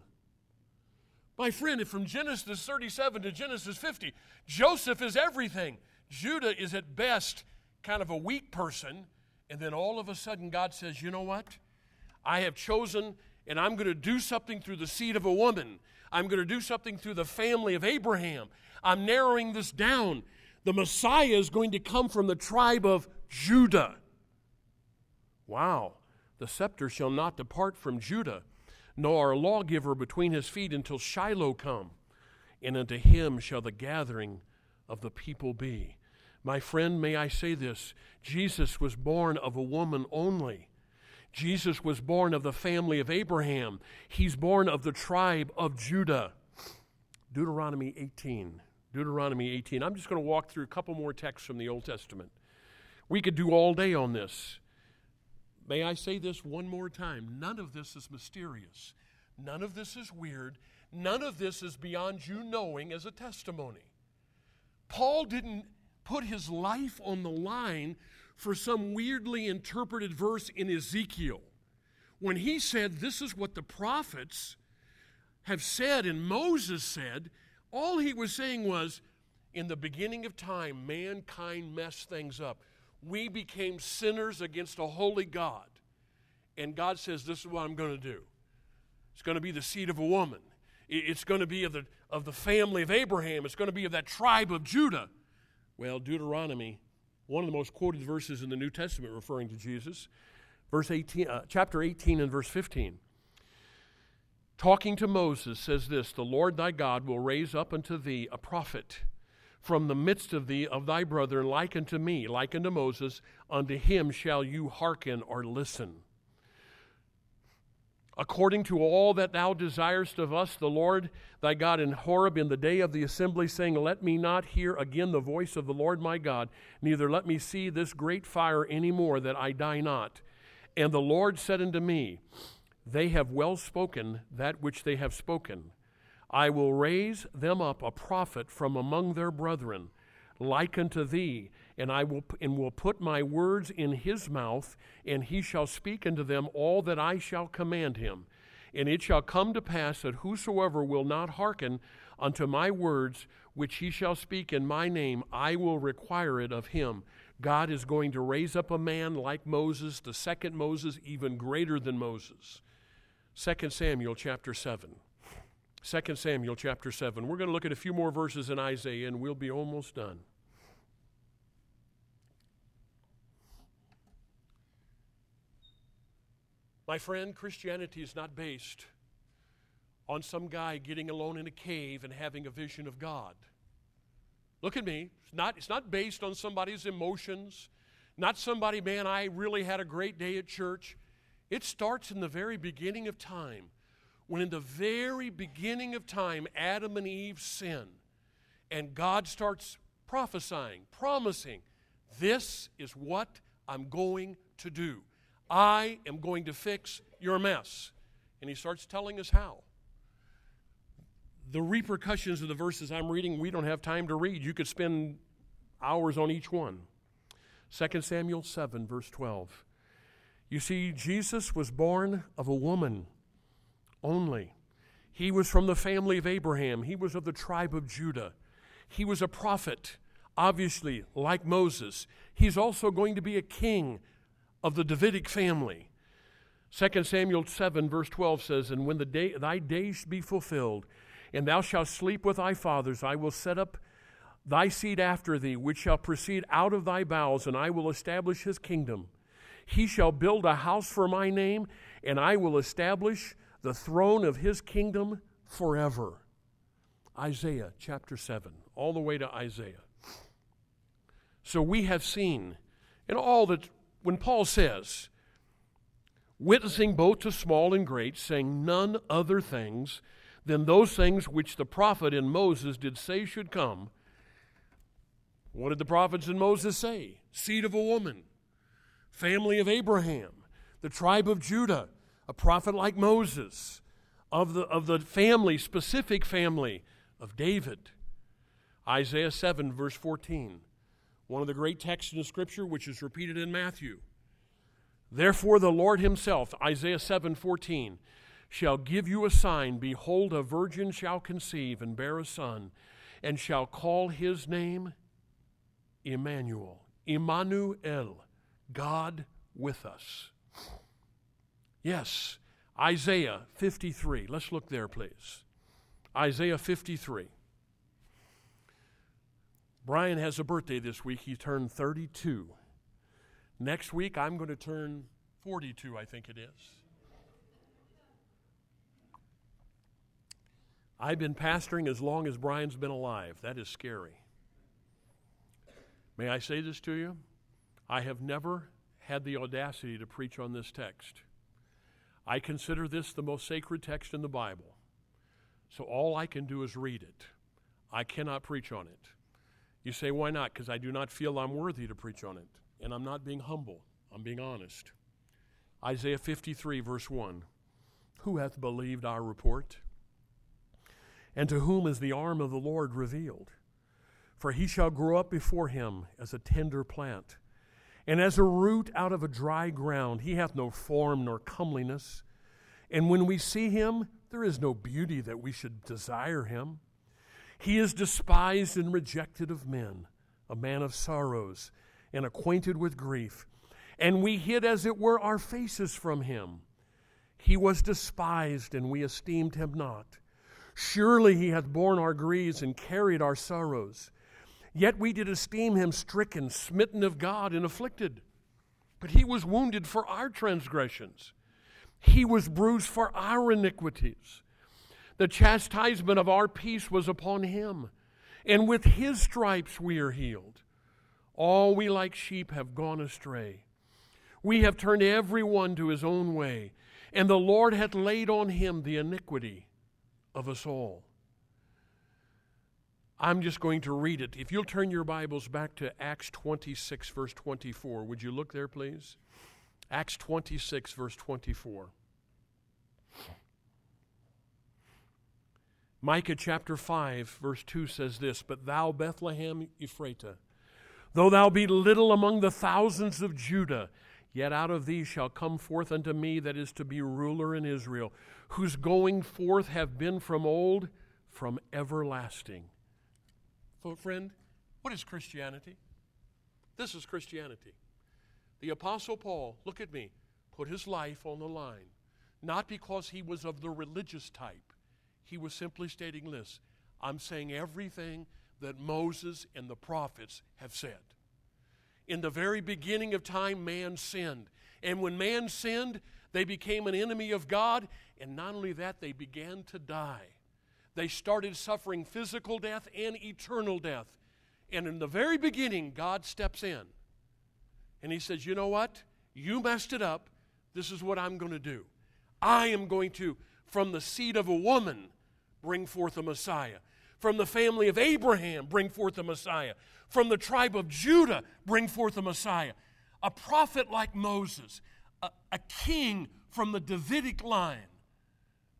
My friend, from Genesis 37 to Genesis 50, Joseph is everything. Judah is at best kind of a weak person. And then all of a sudden God says, you know what? I have chosen, and I'm going to do something through the seed of a woman. I'm going to do something through the family of Abraham. I'm narrowing this down. The Messiah is going to come from the tribe of Judah. Wow. The scepter shall not depart from Judah, nor a lawgiver between his feet until Shiloh come. And unto him shall the gathering of the people be. My friend, may I say this? Jesus was born of a woman only. Jesus was born of the family of Abraham. He's born of the tribe of Judah. Deuteronomy 18. Deuteronomy 18. I'm just going to walk through a couple more texts from the Old Testament. We could do all day on this. May I say this one more time? None of this is mysterious. None of this is weird. None of this is beyond you knowing as a testimony. Paul didn't put his life on the line for some weirdly interpreted verse in Ezekiel. When he said, this is what the prophets have said and Moses said, all he was saying was, in the beginning of time, mankind messed things up. We became sinners against a holy God. And God says, this is what I'm going to do. It's going to be the seed of a woman. It's going to be of the family of Abraham. It's going to be of that tribe of Judah. Well, Deuteronomy, one of the most quoted verses in the New Testament referring to Jesus, chapter 18 and verse 15. Talking to Moses says this: the Lord thy God will raise up unto thee a prophet from the midst of thee, of thy brethren, like unto me, like unto Moses. Unto him shall you hearken or listen. According to all that thou desirest of us, the Lord thy God in Horeb in the day of the assembly, saying, let me not hear again the voice of the Lord my God, neither let me see this great fire any more, that I die not. And the Lord said unto me, they have well spoken that which they have spoken. I will raise them up a prophet from among their brethren, like unto thee, and I will put my words in his mouth, and he shall speak unto them all that I shall command him. And it shall come to pass that whosoever will not hearken unto my words, which he shall speak in my name, I will require it of him. God is going to raise up a man like Moses, the second Moses, even greater than Moses. 2 Samuel chapter 7. 2 Samuel chapter 7. We're going to look at a few more verses in Isaiah, and we'll be almost done. My friend, Christianity is not based on some guy getting alone in a cave and having a vision of God. Look at me. It's not based on somebody's emotions, not somebody, man, I really had a great day at church. It starts in the very beginning of time, when in the very beginning of time, Adam and Eve sin, and God starts prophesying, promising, this is what I'm going to do. I am going to fix your mess. And he starts telling us how. The repercussions of the verses I'm reading, we don't have time to read. You could spend hours on each one. 2 Samuel 7, verse 12. You see, Jesus was born of a woman only. He was from the family of Abraham. He was of the tribe of Judah. He was a prophet, obviously, like Moses. He's also going to be a king of the Davidic family. 2 Samuel 7, verse 12 says, And when thy days be fulfilled, and thou shalt sleep with thy fathers, I will set up thy seed after thee, which shall proceed out of thy bowels, and I will establish his kingdom. He shall build a house for my name, and I will establish the throne of his kingdom forever. Isaiah chapter 7, all the way to Isaiah. So we have seen in all that, when Paul says, witnessing both to small and great, saying none other things than those things which the prophet and Moses did say should come. What did the prophets and Moses say? Seed of a woman, family of Abraham, the tribe of Judah, a prophet like Moses, of the family, specific family of David. Isaiah 7, verse 14, one of the great texts in the Scripture, which is repeated in Matthew. Therefore the Lord himself, Isaiah 7:14, shall give you a sign. Behold, a virgin shall conceive and bear a son, and shall call his name Emmanuel. Emmanuel, God with us. Yes, Isaiah 53. Let's look there, please. Isaiah 53. Brian has a birthday this week. He turned 32. Next week, I'm going to turn 42, I think it is. I've been pastoring as long as Brian's been alive. That is scary. May I say this to you? I have never had the audacity to preach on this text. I consider this the most sacred text in the Bible. So all I can do is read it. I cannot preach on it. You say, why not? Because I do not feel I'm worthy to preach on it. And I'm not being humble. I'm being honest. Isaiah 53, verse 1. Who hath believed our report? And to whom is the arm of the Lord revealed? For he shall grow up before him as a tender plant, and as a root out of a dry ground. He hath no form nor comeliness. And when we see him, there is no beauty that we should desire him. He is despised and rejected of men, a man of sorrows, and acquainted with grief. And we hid, as it were, our faces from him. He was despised, and we esteemed him not. Surely he hath borne our griefs and carried our sorrows. Yet we did esteem him stricken, smitten of God, and afflicted. But he was wounded for our transgressions. He was bruised for our iniquities. The chastisement of our peace was upon him, and with his stripes we are healed. All we like sheep have gone astray. We have turned every one to his own way, and the Lord hath laid on him the iniquity of us all. I'm just going to read it. If you'll turn your Bibles back to Acts 26, verse 24. Would you look there, please? Acts 26, verse 24. Micah chapter 5, verse 2 says this, But thou, Bethlehem Ephratah, though thou be little among the thousands of Judah, yet out of thee shall come forth unto me that is to be ruler in Israel, whose going forth have been from old, from everlasting. So, friend, what is Christianity? This is Christianity. The Apostle Paul, look at me, put his life on the line, not because he was of the religious type. He was simply stating this, I'm saying everything that Moses and the prophets have said. In the very beginning of time, man sinned. And when man sinned, they became an enemy of God. And not only that, they began to die. They started suffering physical death and eternal death. And in the very beginning, God steps in. And he says, you know what? You messed it up. This is what I'm going to do. I am going to, from the seed of a woman, bring forth a Messiah. From the family of Abraham, bring forth a Messiah. From the tribe of Judah, bring forth a Messiah. A prophet like Moses, a king from the Davidic line,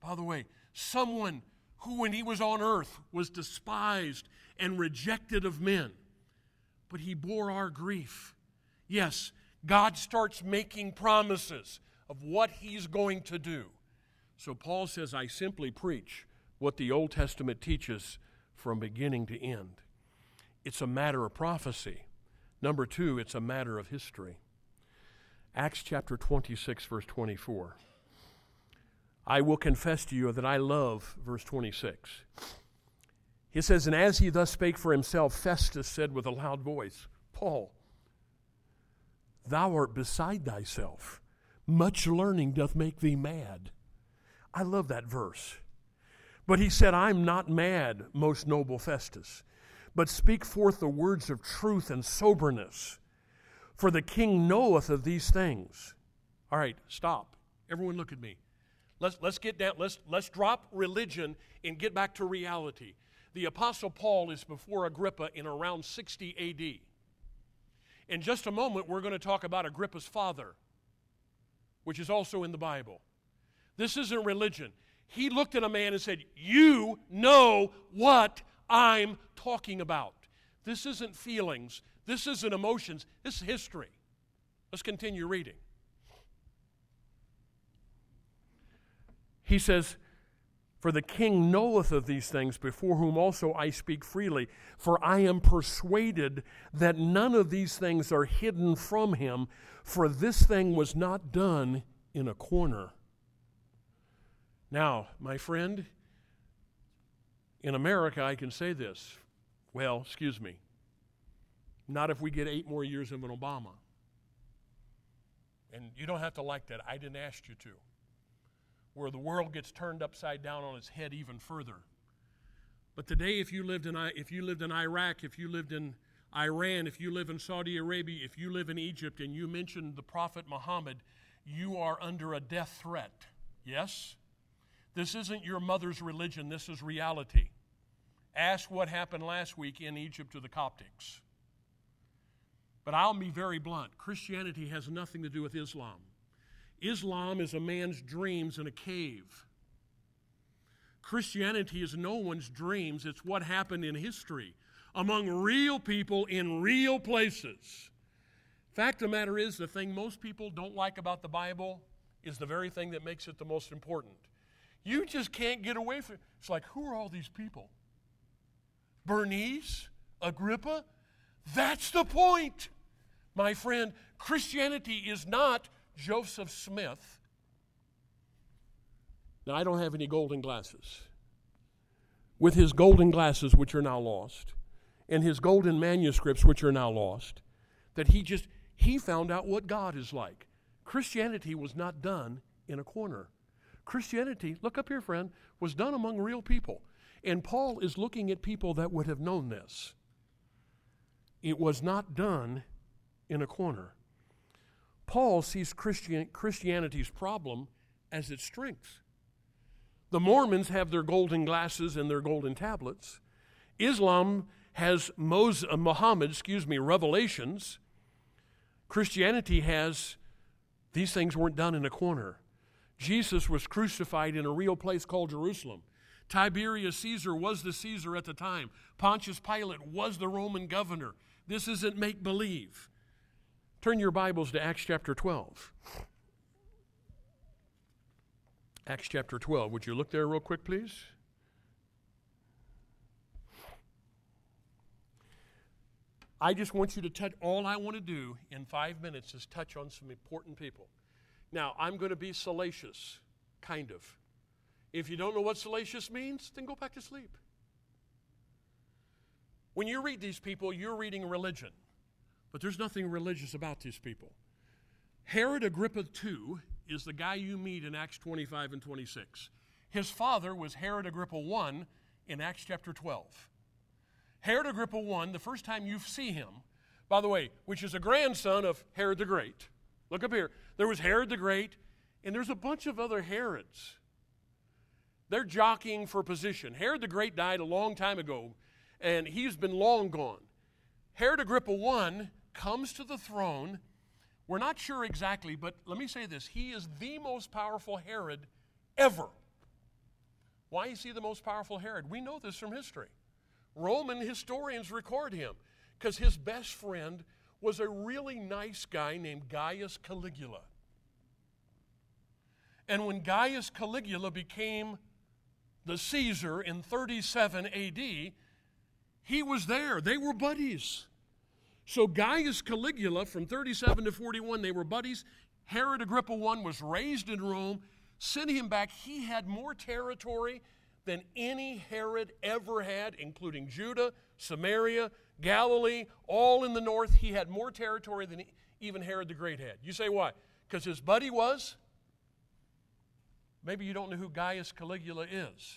By the way, someone who when he was on earth was despised and rejected of men, but he bore our grief. Yes, God starts making promises of what he's going to do. So Paul says, I simply preach what the Old Testament teaches from beginning to end. It's a matter of prophecy. Number two, it's a matter of history. Acts chapter 26, verse 24. I will confess to you that I love verse 26. He says, and as he thus spake for himself, Festus said with a loud voice, Paul, thou art beside thyself. Much learning doth make thee mad. I love that verse. But he said, I'm not mad, most noble Festus, but speak forth the words of truth and soberness. For the king knoweth of these things. All right, stop. Everyone look at me. Let's get down. Let's drop religion and get back to reality. The Apostle Paul is before Agrippa in around 60 A.D. In just a moment, we're going to talk about Agrippa's father, which is also in the Bible. This isn't religion. He looked at a man and said, you know what I'm talking about. This isn't feelings. This isn't emotions. This is history. Let's continue reading. He says, for the king knoweth of these things, before whom also I speak freely. For I am persuaded that none of these things are hidden from him, for this thing was not done in a corner. Now, my friend, in America, I can say this. Well, excuse me. Not if we get 8 more years of an Obama. And you don't have to like that. I didn't ask you to. Where the world gets turned upside down on its head even further. But today, if you lived in Iraq, if you lived in Iran, if you live in Saudi Arabia, if you live in Egypt, and you mention the Prophet Muhammad, you are under a death threat. Yes? This isn't your mother's religion. This is reality. Ask what happened last week in Egypt to the Coptics. But I'll be very blunt. Christianity has nothing to do with Islam. Islam is a man's dreams in a cave. Christianity is no one's dreams. It's what happened in history among real people in real places. Fact of the matter is, the thing most people don't like about the Bible is the very thing that makes it the most important. You just can't get away from it. It's like, who are all these people? Bernice? Agrippa? That's the point, my friend. Christianity is not Joseph Smith. Now, I don't have any golden glasses. With his golden glasses, which are now lost, and his golden manuscripts, which are now lost, that he found out what God is like. Christianity was not done in a corner. Christianity, look up here, friend, was done among real people. And Paul is looking at people that would have known this. It was not done in a corner. Paul sees Christianity's problem as its strength. The Mormons have their golden glasses and their golden tablets. Islam has Muhammad's revelations. Christianity has, these things weren't done in a corner. Jesus was crucified in a real place called Jerusalem. Tiberius Caesar was the Caesar at the time. Pontius Pilate was the Roman governor. This isn't make-believe. Turn your Bibles to Acts chapter 12. Acts chapter 12. Would you look there real quick, please? I just want you to touch, all I want to do in 5 minutes is touch on some important people. Now, I'm going to be salacious, kind of. If you don't know what salacious means, then go back to sleep. When you read these people, you're reading religion. But there's nothing religious about these people. Herod Agrippa II is the guy you meet in Acts 25 and 26. His father was Herod Agrippa I in Acts chapter 12. Herod Agrippa I, the first time you see him, by the way, which is a grandson of Herod the Great. Look up here. There was Herod the Great, and there's a bunch of other Herods. They're jockeying for position. Herod the Great died a long time ago, and he's been long gone. Herod Agrippa I comes to the throne. We're not sure exactly, but let me say this. He is the most powerful Herod ever. Why is he the most powerful Herod? We know this from history. Roman historians record him because his best friend was a really nice guy named Gaius Caligula. And when Gaius Caligula became the Caesar in 37 AD, he was there. They were buddies. So Gaius Caligula, from 37 to 41, they were buddies. Herod Agrippa I was raised in Rome, sent him back. He had more territory than any Herod ever had, including Judah, Samaria, Galilee, all in the north. He had more territory than even Herod the Great had. You say why? Because his buddy was? Maybe you don't know who Gaius Caligula is.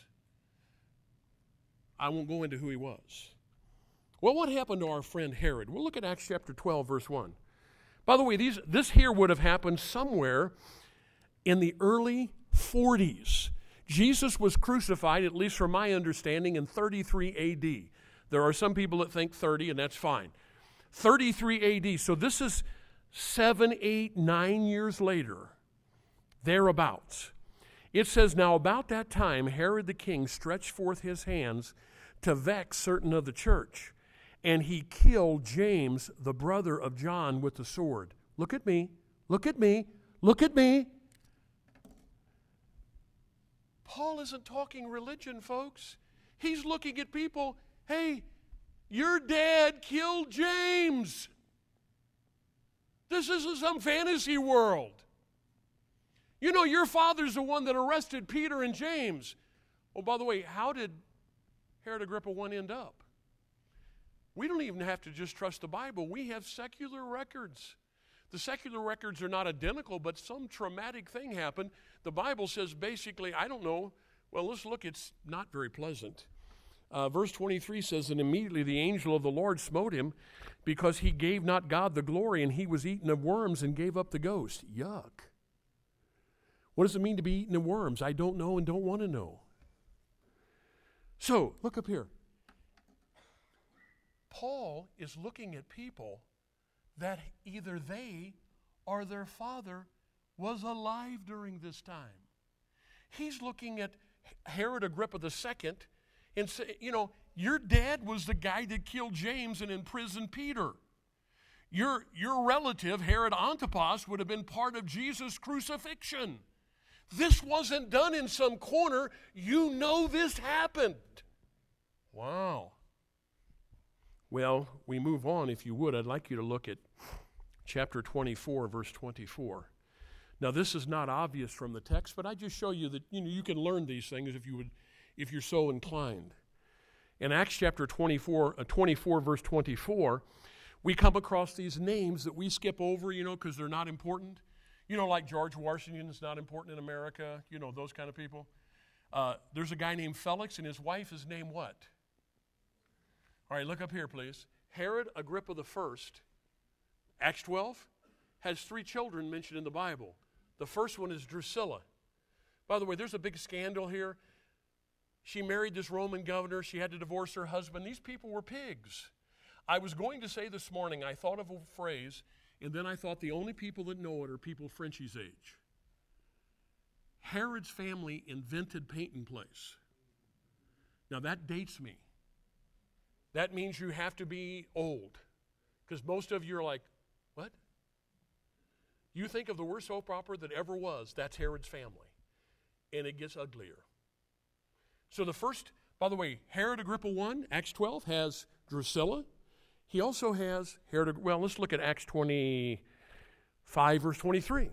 I won't go into who he was. Well, what happened to our friend Herod? We'll look at Acts chapter 12, verse 1. By the way, this here would have happened somewhere in the early 40s. Jesus was crucified, at least from my understanding, in 33 AD. There are some people that think 30, and that's fine. 33 AD. So this is 7, 8, 9 years later, thereabouts. It says, now about that time, Herod the king stretched forth his hands to vex certain of the church, and he killed James, the brother of John, with the sword. Look at me. Look at me. Look at me. Paul isn't talking religion, folks. He's looking at people. Hey, your dad killed James. This isn't some fantasy world. You know, your father's the one that arrested Peter and James. Oh, by the way, how did Herod Agrippa I end up? We don't even have to just trust the Bible. We have secular records. The secular records are not identical, but some traumatic thing happened. The Bible says basically, I don't know. Well, let's look. It's not very pleasant. Verse 23 says, and immediately the angel of the Lord smote him because he gave not God the glory, and he was eaten of worms and gave up the ghost. Yuck. What does it mean to be eaten of worms? I don't know and don't want to know. So, look up here. Paul is looking at people that either they or their father was alive during this time. He's looking at Herod Agrippa II and say, you know, your dad was the guy that killed James and imprisoned Peter. Your relative, Herod Antipas, would have been part of Jesus' crucifixion. This wasn't done in some corner. You know this happened. Wow. Well, we move on. If you would, I'd like you to look at chapter 24, verse 24. Now, this is not obvious from the text, but I just show you that you can learn these things if you're so inclined. In Acts chapter 24, verse 24, we come across these names that we skip over, because they're not important. Like George Washington is not important in America, those kind of people. There's a guy named Felix, and his wife is named what? All right, look up here, please. Herod Agrippa I, Acts 12, has 3 children mentioned in the Bible. The first one is Drusilla. By the way, there's a big scandal here. She married this Roman governor. She had to divorce her husband. These people were pigs. I was going to say this morning, I thought of a phrase, and then I thought the only people that know it are people Frenchie's age. Herod's family invented paint and place. Now that dates me. That means you have to be old, because most of you are like, what? You think of the worst soap opera that ever was, that's Herod's family. And it gets uglier. So the first, by the way, Herod Agrippa I, Acts 12, has Drusilla. He also has let's look at Acts 25, verse 23.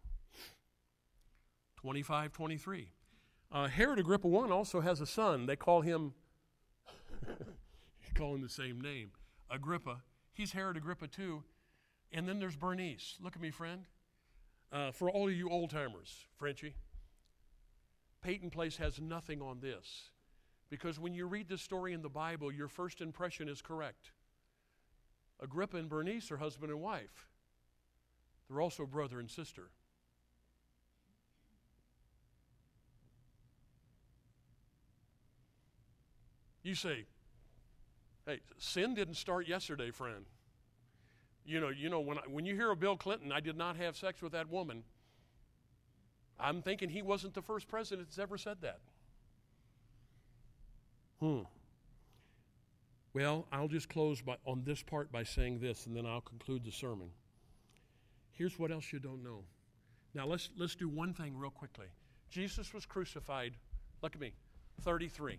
25, 23. Herod Agrippa I also has a son. They call him, call him the same name, Agrippa. He's Herod Agrippa II. And then there's Bernice. Look at me, friend. For all of you old-timers, Frenchie, Peyton Place has nothing on this. Because when you read this story in the Bible, your first impression is correct. Agrippa and Bernice are husband and wife. They're also brother and sister. You say, hey, sin didn't start yesterday, friend. When you hear of Bill Clinton, I did not have sex with that woman, I'm thinking he wasn't the first president that's ever said that. Well, I'll just close on this part by saying this, and then I'll conclude the sermon. Here's what else you don't know. Now, let's do one thing real quickly. Jesus was crucified, look at me, 33.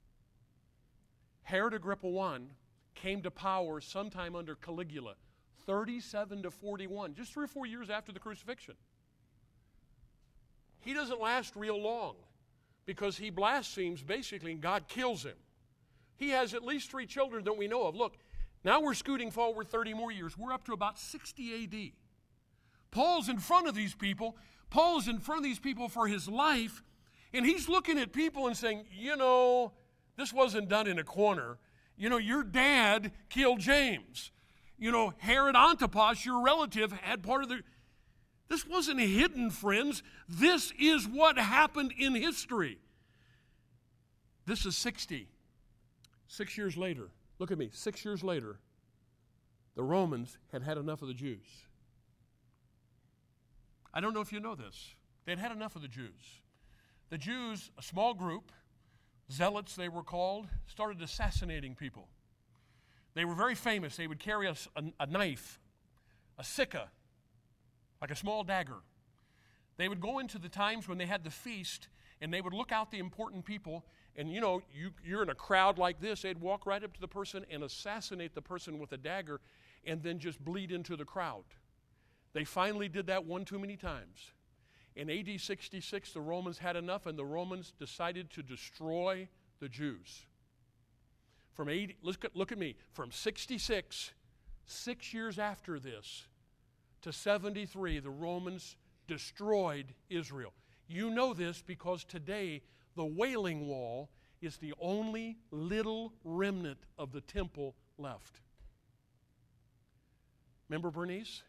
Herod Agrippa I came to power sometime under Caligula, 37 to 41, just 3 or 4 years after the crucifixion. He doesn't last real long because he blasphemes basically and God kills him. He has at least 3 children that we know of. Look, now we're scooting forward 30 more years. We're up to about 60 A.D. Paul's in front of these people. Paul's in front of these people for his life, and he's looking at people and saying, this wasn't done in a corner. Your dad killed James. Herod Antipas, your relative, had part of the... This wasn't hidden, friends. This is what happened in history. This is 60. 6 years later. Look at me. 6 years later, the Romans had had enough of the Jews. I don't know if you know this. They'd had enough of the Jews. The Jews, a small group, zealots they were called, started assassinating people. They were very famous. They would carry a knife, a sikha, like a small dagger. They would go into the times when they had the feast, and they would look out the important people, and you're in a crowd like this, they'd walk right up to the person and assassinate the person with a dagger and then just bleed into the crowd. They finally did that one too many times. In AD 66, the Romans had enough, and the Romans decided to destroy the Jews. Look at me, from 66, 6 years after this, to 73, the Romans destroyed Israel. You know this because today the Wailing Wall is the only little remnant of the temple left. Remember Bernice?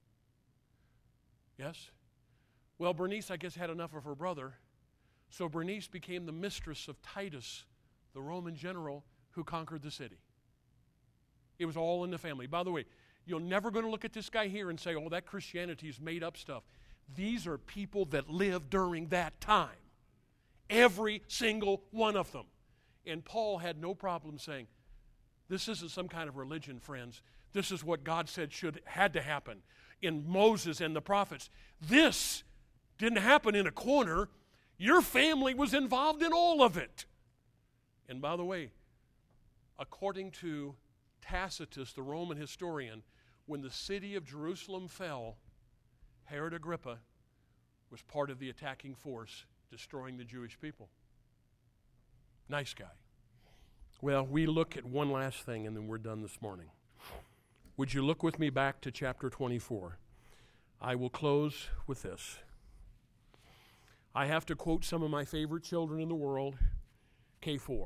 Yes? Well, Bernice, I guess, had enough of her brother, so Bernice became the mistress of Titus, the Roman general who conquered the city. It was all in the family. By the way, you're never going to look at this guy here and say, that Christianity is made up stuff. These are people that lived during that time. Every single one of them. And Paul had no problem saying, this isn't some kind of religion, friends. This is what God said had to happen in Moses and the prophets. This didn't happen in a corner. Your family was involved in all of it. And by the way, according to Tacitus, the Roman historian, when the city of Jerusalem fell, Herod Agrippa was part of the attacking force destroying the Jewish people. Nice guy. Well, we look at one last thing and then we're done this morning. Would you look with me back to chapter 24? I will close with this. I have to quote some of my favorite children in the world, K4.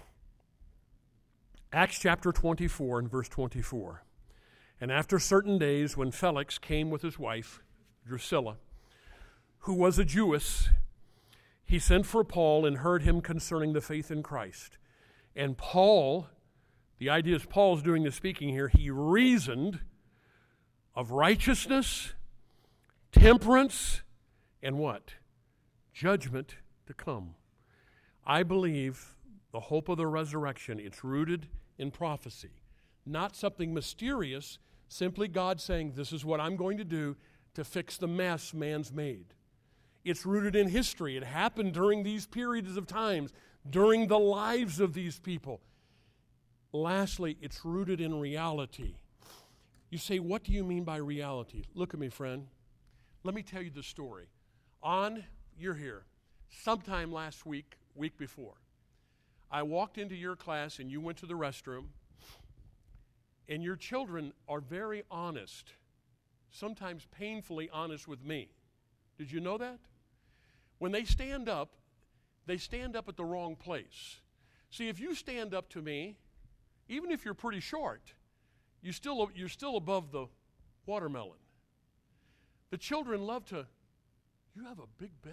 Acts chapter 24 and verse 24. And after certain days, when Felix came with his wife, Drusilla, who was a Jewess, he sent for Paul and heard him concerning the faith in Christ. And Paul, the idea is Paul's doing the speaking here, he reasoned of righteousness, temperance, and what? Judgment to come. I believe the hope of the resurrection, it's rooted in prophecy. Not something mysterious, simply God saying, this is what I'm going to do to fix the mess man's made. It's rooted in history. It happened during these periods of times, during the lives of these people. Lastly, it's rooted in reality. You say, what do you mean by reality? Look at me, friend. Let me tell you the story. You're here, sometime last week before, I walked into your class and you went to the restroom, and your children are very honest, sometimes painfully honest with me. Did you know that? When they stand up at the wrong place. See, if you stand up to me, even if you're pretty short, you're still above the watermelon. The children love to, you have a big belly.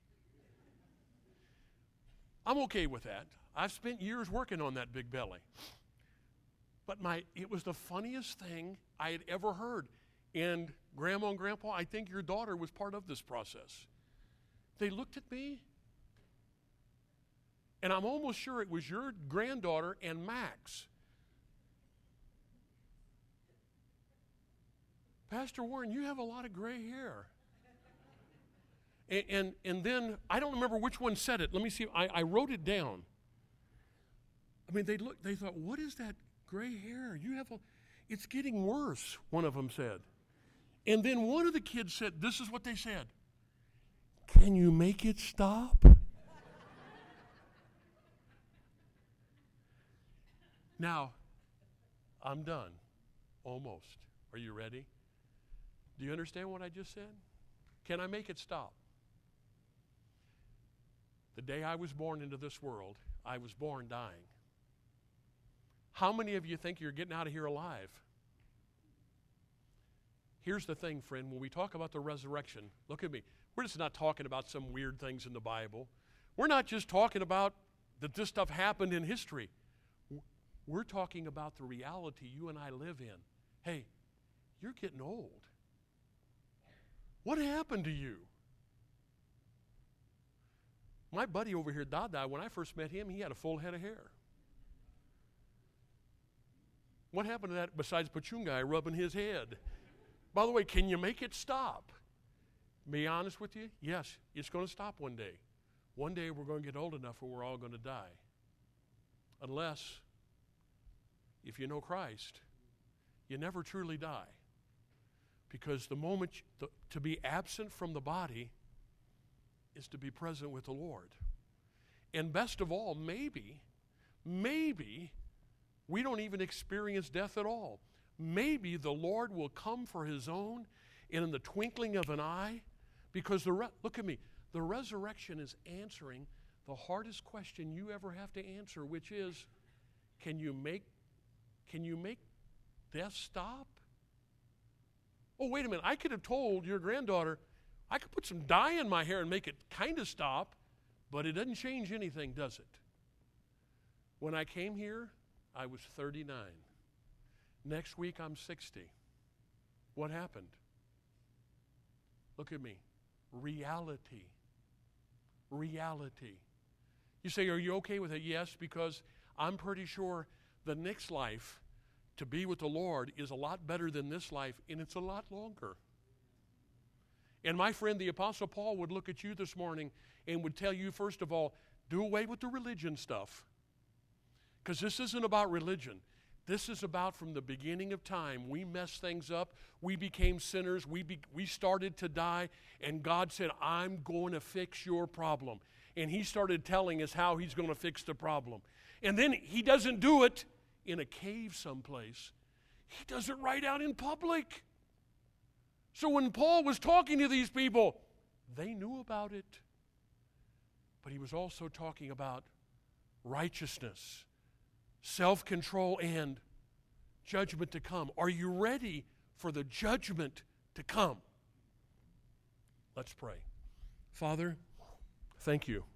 I'm okay with that. I've spent years working on that big belly. But it was the funniest thing I had ever heard. And Grandma and Grandpa, I think your daughter was part of this process. They looked at me, And I'm almost sure it was your granddaughter and Max. Pastor Warren, you have a lot of gray hair. And then, I don't remember which one said it. Let me see. I wrote it down. I mean, they thought, what is that gray hair? It's getting worse, one of them said. And then one of the kids said, this is what they said. Can you make it stop? Now, I'm done. Almost. Are you ready? Do you understand what I just said? Can I make it stop? The day I was born into this world, I was born dying. How many of you think you're getting out of here alive? Here's the thing, friend. When we talk about the resurrection, look at me. We're just not talking about some weird things in the Bible. We're not just talking about that this stuff happened in history. We're talking about the reality you and I live in. Hey, you're getting old. What happened to you? My buddy over here, Dada, when I first met him, he had a full head of hair. What happened to that besides Pachungai rubbing his head? By the way, can you make it stop? Be honest with you? Yes, it's going to stop one day. One day we're going to get old enough where we're all going to die. Unless, if you know Christ, you never truly die. Because the moment to be absent from the body is to be present with the Lord. And best of all, maybe we don't even experience death at all. Maybe the Lord will come for his own, and in the twinkling of an eye, because look at me, the resurrection is answering the hardest question you ever have to answer, which is, can you make death stop? Oh, wait a minute, I could have told your granddaughter, I could put some dye in my hair and make it kind of stop, but it doesn't change anything, does it? When I came here, I was 39. Next week, I'm 60. What happened? Look at me. Reality. Reality. You say, are you okay with it? Yes, because I'm pretty sure the next life to be with the Lord is a lot better than this life, and it's a lot longer. And my friend, the Apostle Paul, would look at you this morning and would tell you, first of all, do away with the religion stuff. Because this isn't about religion. This is about from the beginning of time. We messed things up. We became sinners. We started to die. And God said, I'm going to fix your problem. And he started telling us how he's going to fix the problem. And then he doesn't do it in a cave someplace. He does it right out in public. So when Paul was talking to these people, they knew about it. But he was also talking about righteousness, self-control, and judgment to come. Are you ready for the judgment to come? Let's pray. Father, thank you